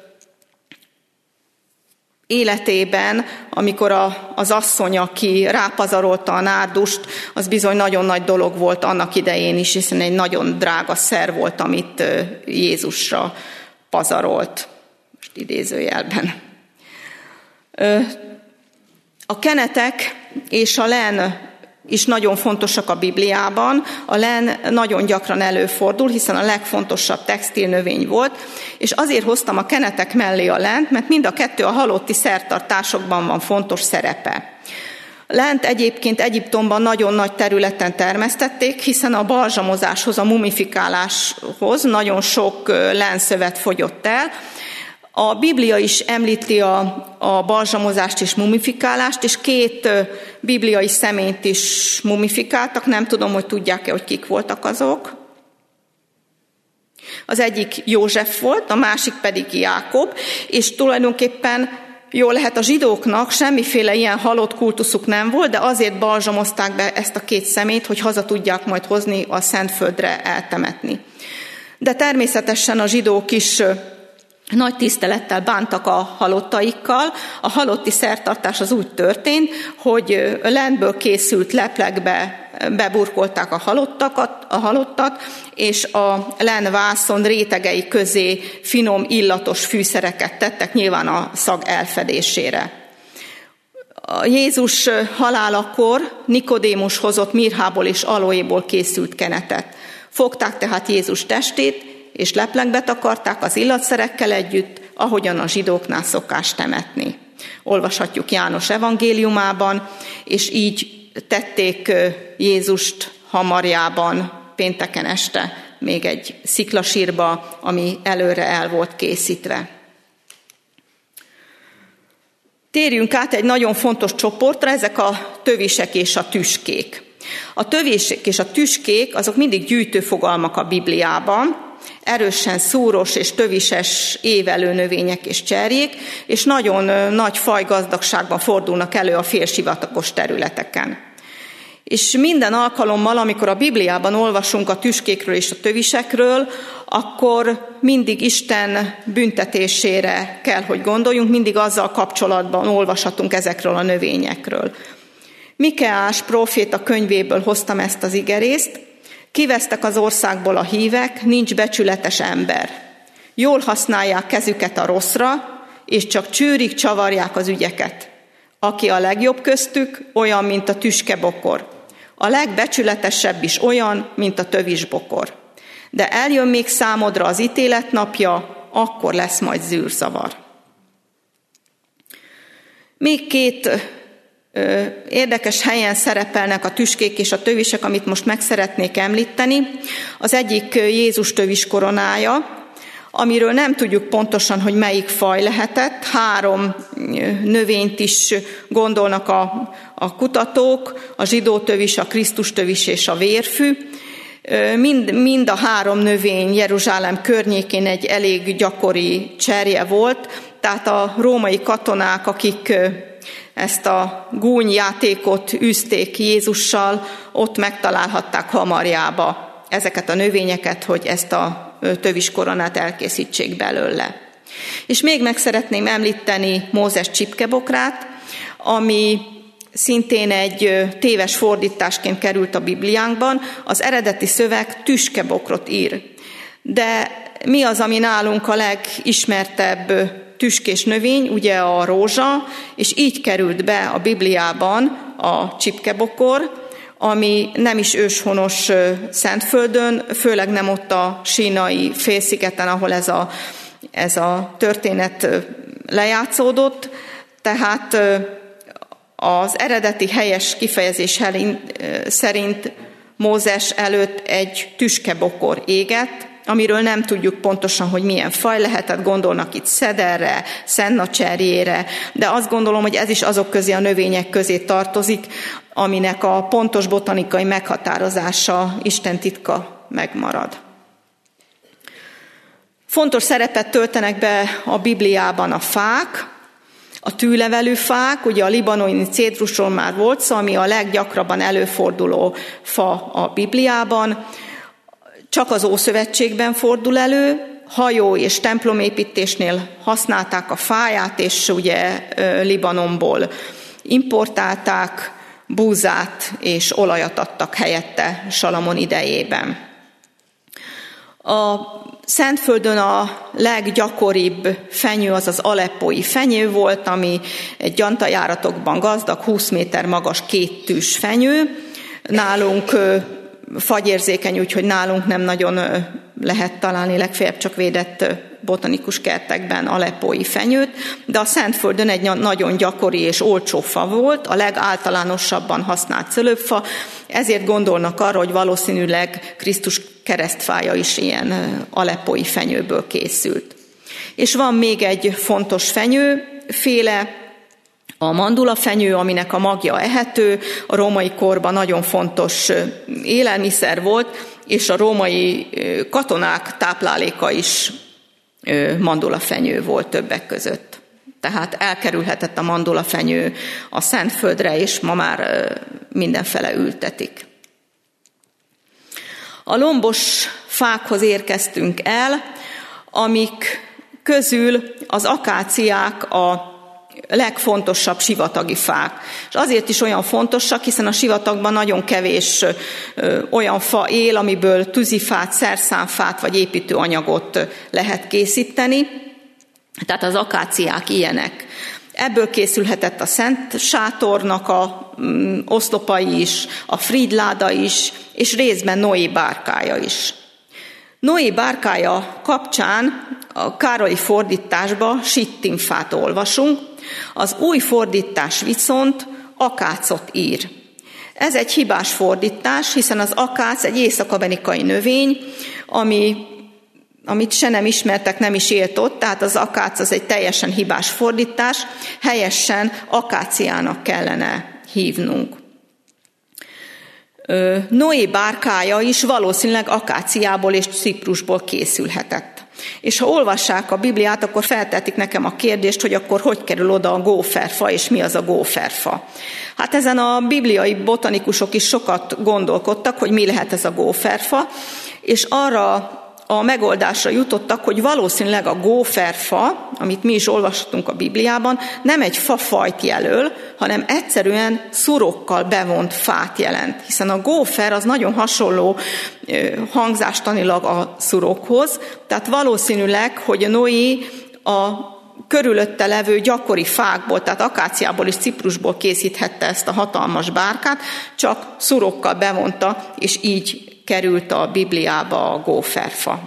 B: életében, amikor a, az asszony, aki rápazarolta a nárdust, az bizony nagyon nagy dolog volt annak idején is, hiszen egy nagyon drága szer volt, amit Jézusra pazarolt. Most idézőjelben. A kenetek és a len is nagyon fontosak a Bibliában. A len nagyon gyakran előfordul, hiszen a legfontosabb textilnövény volt, és azért hoztam a kenetek mellé a lent, mert mind a kettő a halotti szertartásokban van fontos szerepe. Lent egyébként Egyiptomban nagyon nagy területen termesztették, hiszen a balzsamozáshoz, a mumifikáláshoz nagyon sok lenszövet fogyott el. A Biblia is említi a, a balzsamozást és mumifikálást, és két bibliai személyt is mumifikáltak. Nem tudom, hogy tudják-e, hogy kik voltak azok. Az egyik József volt, a másik pedig Jákob, és tulajdonképpen jól lehet a zsidóknak semmiféle ilyen halott kultuszuk nem volt, de azért balzsamozták be ezt a két szemét, hogy haza tudják majd hozni a Szentföldre eltemetni. De természetesen a zsidók is nagy tisztelettel bántak a halottaikkal. A halotti szertartás az úgy történt, hogy lentből készült leplegbe beburkolták a halottakat, a halottat, és a lenvászon rétegei közé finom, illatos fűszereket tettek, nyilván a szag elfedésére. A Jézus halálakor Nikodémus hozott mirhából és aloéból készült kenetet. Fogták tehát Jézus testét, és leplegbe takarták az illatszerekkel együtt, ahogyan a zsidóknál szokás temetni. Olvashatjuk János evangéliumában, és így tették Jézust hamarjában pénteken este még egy sziklasírba, ami előre el volt készítve. Térjünk át egy nagyon fontos csoportra, ezek a tövisek és a tüskék. A tövisek és a tüskék azok mindig gyűjtő fogalmak a Bibliában, erősen szúros és tövises évelő növények és cserjék, és nagyon nagy fajgazdagságban fordulnak elő a félsivatagos területeken. És minden alkalommal, amikor a Bibliában olvasunk a tüskékről és a tövisekről, akkor mindig Isten büntetésére kell, hogy gondoljunk, mindig azzal kapcsolatban olvashatunk ezekről a növényekről. Mikeás próféta könyvéből hoztam ezt az igerészt. Kivesztek az országból a hívek, nincs becsületes ember. Jól használják kezüket a rosszra, és csak csőrig csavarják az ügyeket. Aki a legjobb köztük, olyan, mint a tüskebokor. A legbecsületesebb is olyan, mint a tövisbokor. De eljön még számodra az ítélet napja, akkor lesz majd zűrzavar. Még két ö, érdekes helyen szerepelnek a tüskék és a tövisek, amit most meg szeretnék említeni. Az egyik Jézus tövis koronája, amiről nem tudjuk pontosan, hogy melyik faj lehetett. Három növényt is gondolnak a, a kutatók, a zsidó tövis, a Krisztus tövis és a vérfű. Mind, mind a három növény Jeruzsálem környékén egy elég gyakori cserje volt, tehát a római katonák, akik ezt a gúnyjátékot űzték Jézussal, ott megtalálhatták hamarjába ezeket a növényeket, hogy ezt a töviskoronát elkészítsék belőle. És még meg szeretném említeni Mózes csipkebokrát, ami szintén egy téves fordításként került a Bibliánkban. Az eredeti szöveg tüskebokrot ír. De mi az, ami nálunk a legismertebb tüskés növény? Ugye a rózsa, és így került be a Bibliában a csipkebokor, ami nem is őshonos Szentföldön, főleg nem ott a sínai félszigeten, ahol ez a, ez a történet lejátszódott. Tehát az eredeti helyes kifejezés szerint Mózes előtt egy tüskebokor égett, amiről nem tudjuk pontosan, hogy milyen faj lehetett, gondolnak itt szederre, szennacserjére, de azt gondolom, hogy ez is azok közé a növények közé tartozik, aminek a pontos botanikai meghatározása Isten titka megmarad. Fontos szerepet töltenek be a Bibliában a fák, a tűlevelű fák, ugye a libanoni cédrusról már volt szó, ami a leggyakrabban előforduló fa a Bibliában, csak az Ószövetségben fordul elő, hajó és templomépítésnél használták a fáját, és ugye Libanonból importálták, búzát és olajat adtak helyette Salamon idejében. A Szentföldön a leggyakoribb fenyő az az aleppói fenyő volt, ami egy gyantajáratokban gazdag, húsz méter magas két tűs fenyő. Nálunk fagyérzékeny, úgyhogy nálunk nem nagyon lehet találni, legfeljebb csak védett botanikus kertekben aleppói fenyőt, de a Szentföldön egy nagyon gyakori és olcsó fa volt, a legáltalánosabban használt szölöpfa, ezért gondolnak arra, hogy valószínűleg Krisztus keresztfája is ilyen aleppói fenyőből készült. És van még egy fontos fenyőféle, a mandulafenyő, aminek a magja ehető, a római korban nagyon fontos élelmiszer volt, és a római katonák tápláléka is mandulafenyő volt többek között. tehát elkerülhetett a mandulafenyő a Szentföldre, és ma már mindenfele ültetik. A lombos fákhoz érkeztünk el, amik közül az akáciák a legfontosabb sivatagi fák. És azért is olyan fontosak, hiszen a sivatagban nagyon kevés ö, olyan fa él, amiből tűzifát, szerszámfát vagy építőanyagot lehet készíteni. Tehát az akáciák ilyenek. Ebből készülhetett a Szent Sátornak a mm, oszlopai is, a Frídláda is, és részben Noé bárkája is. Noé bárkája kapcsán a Károlyi fordításban sittimfát olvasunk, az új fordítás viszont akácot ír. Ez egy hibás fordítás, hiszen az akác egy észak-amerikai növény, ami, amit se nem ismertek, nem is élt ott, tehát az akác az egy teljesen hibás fordítás, helyesen akáciának kellene hívnunk. Noé bárkája is valószínűleg akáciából és ciprusból készülhetett. És ha olvassák a Bibliát, akkor feltetik nekem a kérdést, hogy akkor hogy kerül oda a góferfa, és mi az a góferfa. Hát ezen a bibliai botanikusok is sokat gondolkodtak, hogy mi lehet ez a góferfa, és arra a megoldásra jutottak, hogy valószínűleg a góferfa, amit mi is olvashatunk a Bibliában, nem egy fafajt jelöl, hanem egyszerűen szurokkal bevont fát jelent. Hiszen a gófer az nagyon hasonló hangzástanilag a szurokhoz, tehát valószínűleg, hogy a Noé a körülötte levő gyakori fákból, tehát akáciából és ciprusból készíthette ezt a hatalmas bárkát, csak szurokkal bevonta, és így került a Bibliába a góferfa.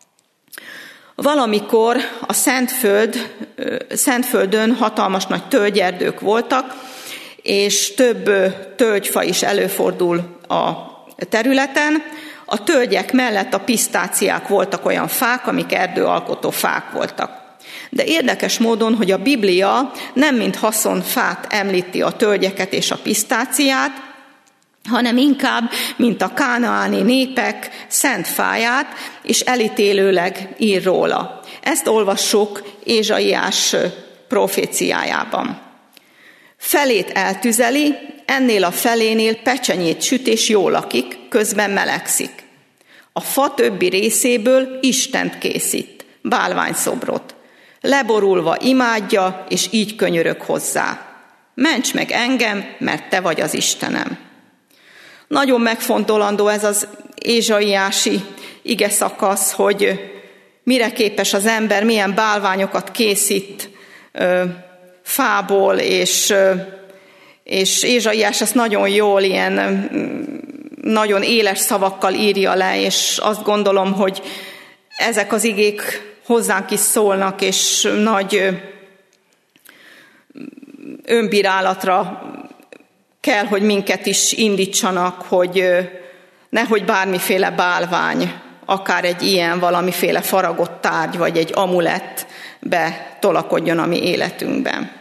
B: Valamikor a Szentföld, Szentföldön hatalmas nagy tölgyerdők voltak, és több tölgyfa is előfordul a területen. A tölgyek mellett a pisztáciák voltak olyan fák, amik erdőalkotó fák voltak. De érdekes módon, hogy a Biblia nem mint haszonfát említi a tölgyeket és a pisztáciát, hanem inkább, mint a kánaáni népek szent fáját, és elítélőleg ír róla. Ezt olvassuk Ézsaiás proféciájában. Felét eltüzeli, ennél a felénél pecsenyét süt és jól lakik, közben melegszik. A fa többi részéből Istent készít, bálványszobrot. Leborulva imádja, és így könyörög hozzá. Ments meg engem, mert te vagy az Istenem. Nagyon megfontolandó ez az ézsaiási ige szakasz, hogy mire képes az ember, milyen bálványokat készít ö, fából, és, ö, és Ézsaiás ezt nagyon jól, ilyen nagyon éles szavakkal írja le, és azt gondolom, hogy ezek az igék hozzánk is szólnak, és nagy önbírálatra kell, hogy minket is indítsanak, hogy nehogy bármiféle bálvány, akár egy ilyen valamiféle faragott tárgy, vagy egy amulett betolakodjon a mi életünkben.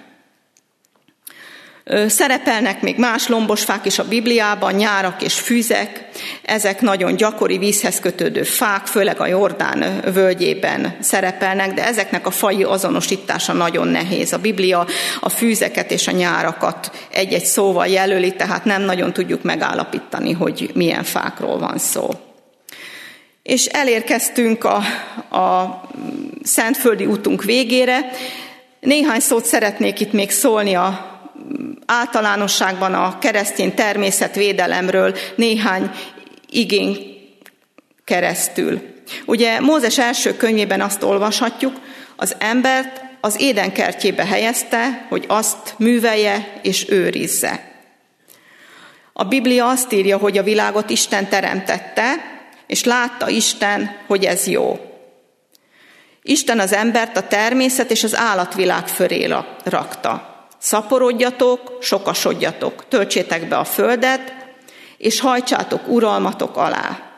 B: Szerepelnek még más lombosfák is a Bibliában, nyárak és füzek. Ezek nagyon gyakori vízhez kötődő fák, főleg a Jordán völgyében szerepelnek, de ezeknek a faji azonosítása nagyon nehéz. A Biblia a fűzeket és a nyárakat egy-egy szóval jelöli, tehát nem nagyon tudjuk megállapítani, hogy milyen fákról van szó. És elérkeztünk a, a szentföldi útunk végére. Néhány szót szeretnék itt még szólni a általánosságban a keresztény természetvédelemről néhány igén keresztül. Ugye Mózes első könyvében azt olvashatjuk, az embert az Éden kertjébe helyezte, hogy azt művelje és őrizze. A Biblia azt írja, hogy a világot Isten teremtette, és látta Isten, hogy ez jó. Isten az embert a természet és az állatvilág fölé rakta. Szaporodjatok, sokasodjatok, töltsétek be a földet, és hajtsátok uralmatok alá.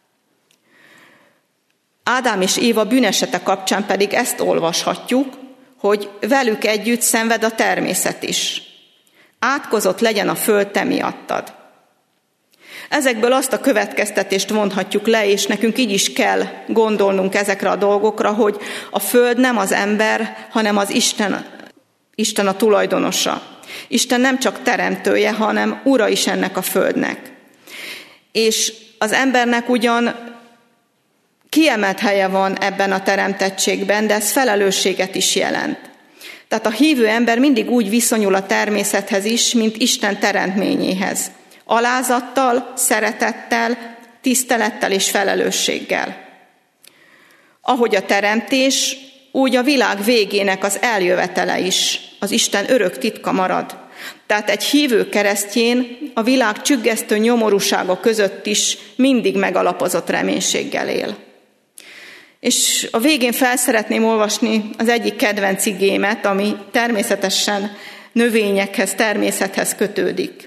B: Ádám és Éva bűnesete kapcsán pedig ezt olvashatjuk, hogy velük együtt szenved a természet is. Átkozott legyen a föld te miattad. Ezekből azt a következtetést vonhatjuk le, és nekünk így is kell gondolnunk ezekre a dolgokra, hogy a föld nem az ember, hanem az Isten Isten a tulajdonosa. Isten nem csak teremtője, hanem ura is ennek a földnek. És az embernek ugyan kiemelt helye van ebben a teremtettségben, de ez felelősséget is jelent. Tehát a hívő ember mindig úgy viszonyul a természethez is, mint Isten teremtményéhez. Alázattal, szeretettel, tisztelettel és felelősséggel. Ahogy a teremtés, úgy a világ végének az eljövetele is az Isten örök titka marad. Tehát egy hívő keresztjén a világ csüggesztő nyomorúsága között is mindig megalapozott reménységgel él. És a végén fel szeretném olvasni az egyik kedvenc igémet, ami természetesen növényekhez, természethez kötődik.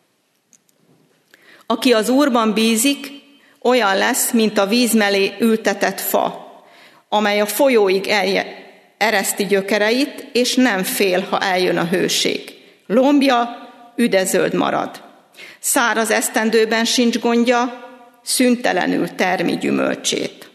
B: Aki az Úrban bízik, olyan lesz, mint a víz mellé ültetett fa, amely a folyóig ereszti gyökereit, és nem fél, ha eljön a hőség. Lombja üdezöld marad. Száraz esztendőben sincs gondja, szüntelenül termi gyümölcsét.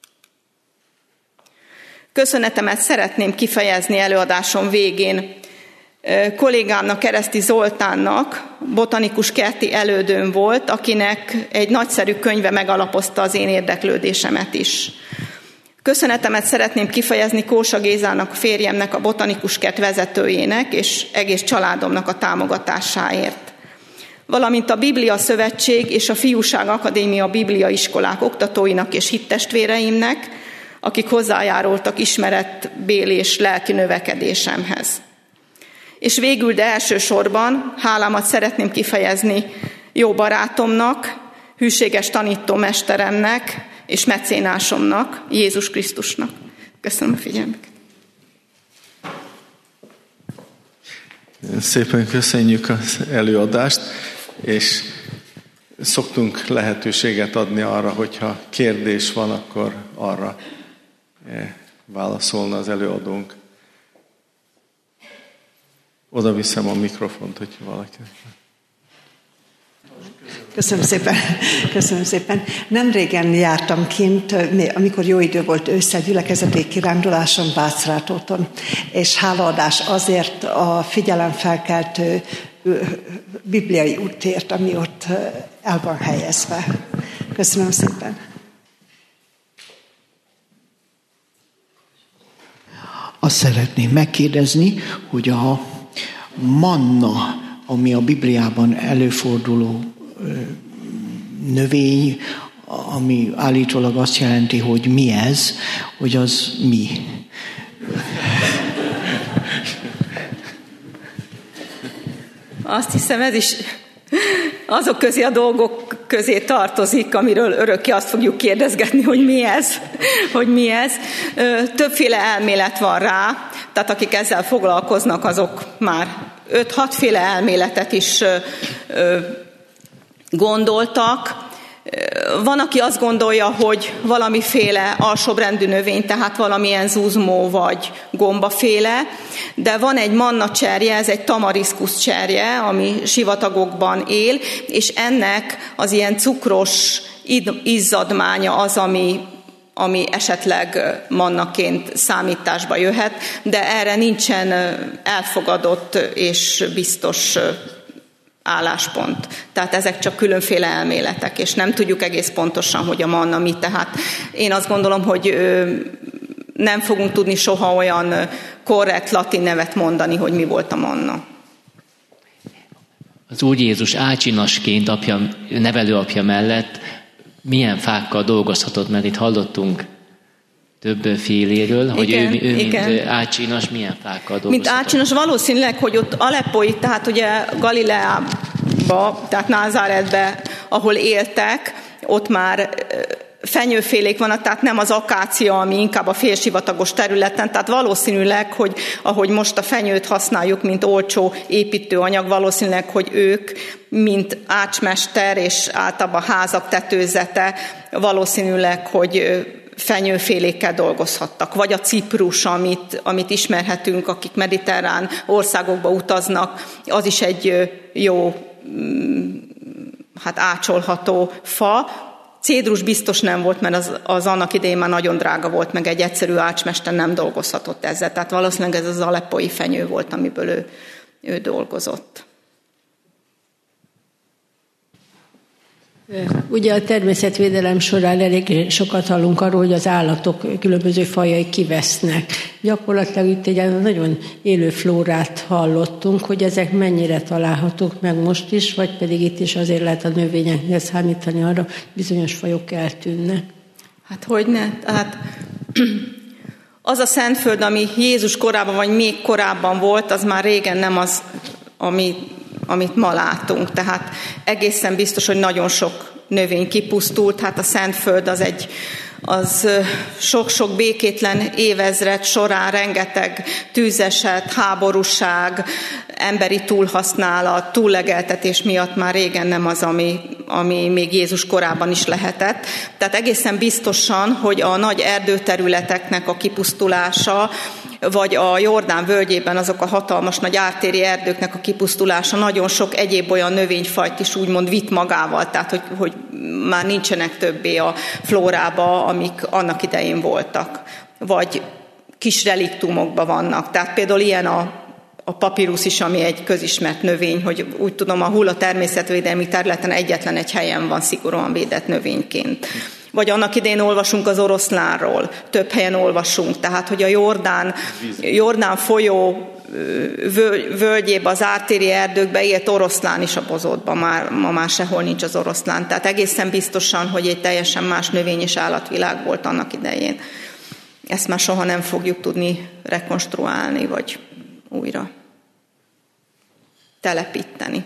B: Köszönetemet szeretném kifejezni előadásom végén kollégámnak, Kereszti Zoltánnak, botanikus kerti elődőm volt, akinek egy nagyszerű könyve megalapozta az én érdeklődésemet is. Köszönetemet szeretném kifejezni Kósa Gézának, a férjemnek, a botanikus kert vezetőjének és egész családomnak a támogatásáért. Valamint a Biblia Szövetség és a Fiúság Akadémia Biblia iskolák oktatóinak és hittestvéreimnek, akik hozzájárultak ismeretbéli és lelki növekedésemhez. És végül, de elsősorban hálámat szeretném kifejezni jó barátomnak, hűséges tanítómesteremnek és mecénásomnak, Jézus Krisztusnak. Köszönöm a figyelmüket.
C: Szépen köszönjük az előadást, és szoktunk lehetőséget adni arra, hogyha kérdés van, akkor arra válaszolna az előadónk. Oda viszem a mikrofont, hogyha valaki...
D: Köszönöm szépen. Köszönöm szépen. Nem régen jártam kint, amikor jó idő volt, ősszel gyülekezeti kiránduláson Bácsrátóton, és hálaadás azért a figyelemfelkeltő bibliai úttért, ami ott el van helyezve. Köszönöm szépen.
E: Azt szeretném megkérdezni, hogy a manna, ami a Bibliában előforduló növény, ami állítólag azt jelenti, hogy mi ez, hogy az mi?
B: Azt hiszem, ez is azok közé a dolgok közé tartozik, amiről örökké azt fogjuk kérdezgetni, hogy mi ez, hogy mi ez. Többféle elmélet van rá, tehát akik ezzel foglalkoznak, azok már öt-hatféle elméletet is gondoltak. Van, aki azt gondolja, hogy valamiféle alsóbrendű növény, tehát valamilyen zuzmó vagy gombaféle, de van egy manna cserje, ez egy tamariszkusz cserje, ami sivatagokban él, és ennek az ilyen cukros izzadmánya az, ami, ami esetleg mannaként számításba jöhet, de erre nincsen elfogadott és biztos álláspont. Tehát ezek csak különféle elméletek, és nem tudjuk egész pontosan, hogy a manna mi. Tehát én azt gondolom, hogy nem fogunk tudni soha olyan korrekt latin nevet mondani, hogy mi volt a manna.
A: Az Úr Jézus ácsinasként apja, nevelőapja mellett milyen fákkal dolgozhatott, mert itt hallottunk több féléről, hogy igen, ő, ő igen. mint ácsinas milyen fákkal dolgozhatott.
B: Mint ácsinas valószínűleg, hogy ott Aleppói, tehát ugye Galileába, tehát Názáretbe, ahol éltek, ott már fenyőfélék vannak, tehát nem az akácia, ami inkább a félsivatagos területen, tehát valószínűleg, hogy ahogy most a fenyőt használjuk, mint olcsó építőanyag, valószínűleg, hogy ők, mint ácsmester és általában házak tetőzete, valószínűleg, hogy fenyőfélékkel dolgozhattak. Vagy a ciprus, amit, amit ismerhetünk, akik mediterrán országokba utaznak, az is egy jó, hát ácsolható fa. cédrus biztos nem volt, mert az, az annak idején már nagyon drága volt, meg egy egyszerű ácsmester nem dolgozhatott ezzel. Tehát valószínűleg ez az aleppói fenyő volt, amiből ő, ő dolgozott.
F: Ugye a természetvédelem során elég sokat hallunk arról, hogy az állatok különböző fajai kivesznek. Gyakorlatilag itt egy nagyon élő flórát hallottunk, hogy ezek mennyire találhatók meg most is, vagy pedig itt is azért lehet a növényeknél számítani arra, bizonyos fajok eltűnnek.
B: Hát hogyne? Hát, az a Szentföld, ami Jézus korában, vagy még korábban volt, az már régen nem az, ami... amit ma látunk. Tehát egészen biztos, hogy nagyon sok növény kipusztult. Hát a Szentföld az egy az sok-sok békétlen évezred során rengeteg tűzeset, háborúság, emberi túlhasználat, túllegeltetés miatt már régen nem az, ami, ami még Jézus korában is lehetett. Tehát egészen biztosan, hogy a nagy erdőterületeknek a kipusztulása, vagy a Jordán völgyében azok a hatalmas nagy ártéri erdőknek a kipusztulása nagyon sok egyéb olyan növényfajt is úgymond vitt magával, tehát hogy, hogy már nincsenek többé a flórába, amik annak idején voltak, vagy kis reliktumokban vannak. Tehát például ilyen a, a papírusz is, ami egy közismert növény, hogy úgy tudom, a Hulla természetvédelmi területen egyetlen egy helyen van szigorúan védett növényként. Vagy annak idején olvasunk az oroszlánról, több helyen olvasunk, tehát hogy a Jordán, Jordán folyó völgyében, az ártéri erdőkben élt oroszlán is a bozótban, már, ma már sehol nincs az oroszlán. Tehát egészen biztosan, hogy egy teljesen más növény- és állatvilág volt annak idején. Ezt már soha nem fogjuk tudni rekonstruálni, vagy újra telepíteni.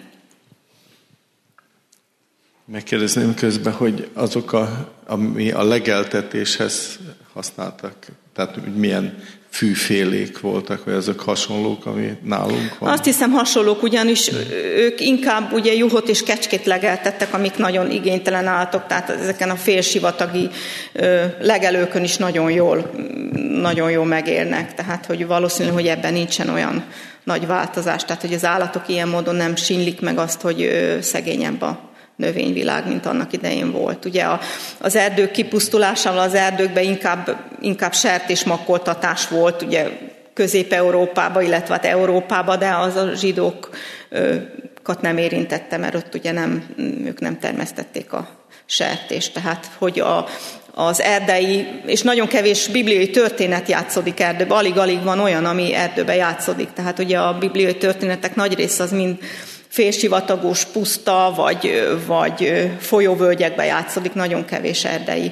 C: Megkérdezném közben, hogy azok, a, ami a legeltetéshez használtak, tehát milyen fűfélék voltak, vagy azok hasonlók, ami nálunk van?
B: Azt hiszem hasonlók, ugyanis ők inkább ugye juhot és kecskét legeltettek, amik nagyon igénytelen állatok, tehát ezeken a félsivatagi legelőkön is nagyon jól, nagyon jól megélnek, tehát hogy valószínű, hogy ebben nincsen olyan nagy változás, tehát hogy az állatok ilyen módon nem sínlik meg azt, hogy szegényebb a növényvilág, mint annak idején volt. Ugye az erdők kipusztulásával az erdőkben inkább, inkább sertésmakkoltatás volt, ugye Közép-Európában, illetve hát Európában, de az a zsidókat nem érintette, mert ott ugye nem, ők nem termesztették a sertést. Tehát, hogy a, az erdei, és nagyon kevés bibliai történet játszódik erdőben, alig-alig van olyan, ami erdőben játszódik. Tehát ugye a bibliai történetek nagy része az mind félsivatagos, puszta, vagy, vagy folyóvölgyekben játszódik, nagyon kevés erdei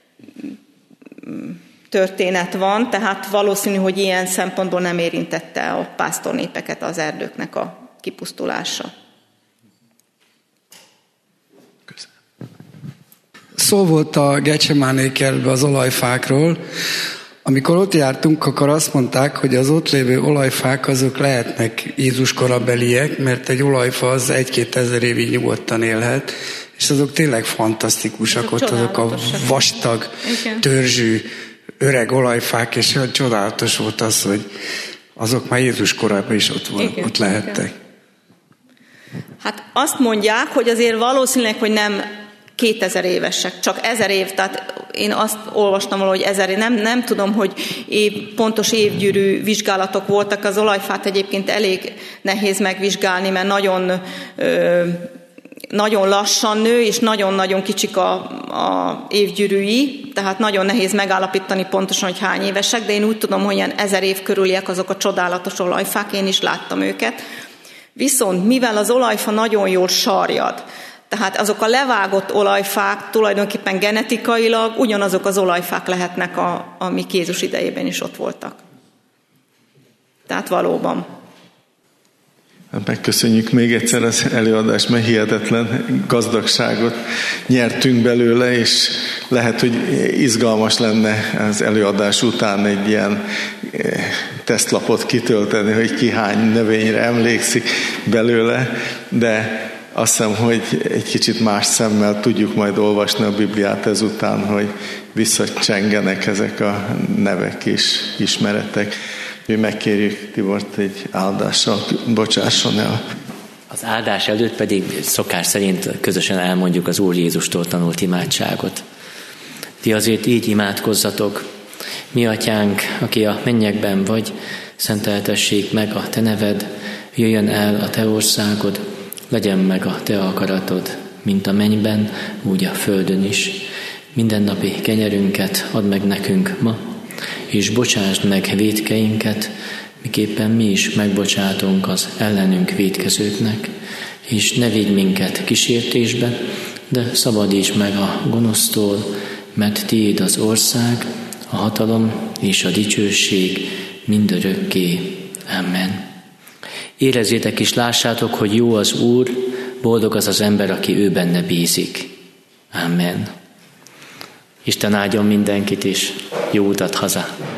B: történet van, tehát valószínű, hogy ilyen szempontból nem érintette a pásztornépeket az erdőknek a kipusztulása.
G: Szó volt a Gecsemáné kertben az olajfákról. Amikor ott jártunk, akkor azt mondták, hogy az ott lévő olajfák azok lehetnek Jézus korabeliek, mert egy olajfa az egy-két ezer évig nyugodtan élhet, és azok tényleg fantasztikusak, ott azok a vastag, törzsű, öreg olajfák, és olyan csodálatos volt az, hogy azok már Jézus korában is ott, volt, ott lehettek.
B: Hát azt mondják, hogy azért valószínűleg, hogy nem kétezer évesek, csak ezer év, tehát én azt olvastam valahogy ezer év, nem, nem tudom, hogy év, pontos évgyűrű vizsgálatok voltak, az olajfát egyébként elég nehéz megvizsgálni, mert nagyon, ö, nagyon lassan nő, és nagyon-nagyon kicsik a, a évgyűrűi, tehát nagyon nehéz megállapítani pontosan, hogy hány évesek, de én úgy tudom, hogy ilyen ezer év körüliek azok a csodálatos olajfák, én is láttam őket. Viszont mivel az olajfa nagyon jól sarjad, tehát azok a levágott olajfák tulajdonképpen genetikailag ugyanazok az olajfák lehetnek, a, amik Jézus idejében is ott voltak. Tehát valóban.
C: Megköszönjük még egyszer az előadást, mert hihetetlen gazdagságot nyertünk belőle, és lehet, hogy izgalmas lenne az előadás után egy ilyen tesztlapot kitölteni, hogy ki hány növényre emlékszik belőle, de azt hiszem, hogy egy kicsit más szemmel tudjuk majd olvasni a Bibliát ezután, hogy visszacsengenek ezek a nevek és ismeretek. Mi megkérjük Tibort egy áldással, bocsásson el.
A: Az áldás előtt pedig szokás szerint közösen elmondjuk az Úr Jézustól tanult imádságot. Ti azért így imádkozzatok: Mi atyánk, aki a mennyekben vagy, szenteltessék meg a te neved, jöjjön el a te országod, legyen meg a te akaratod, mint a mennyben, úgy a földön is. Mindennapi kenyerünket add meg nekünk ma, és bocsásd meg vétkeinket, miképpen mi is megbocsátunk az ellenünk vétkezőknek, és ne vigy minket kísértésbe, de szabadíts meg a gonosztól, mert tiéd az ország, a hatalom és a dicsőség mindörökké. Amen. Érezzétek és lássátok, hogy jó az Úr, boldog az az ember, aki ő benne bízik. Amen. Isten áldjon mindenkit, és jó utat haza!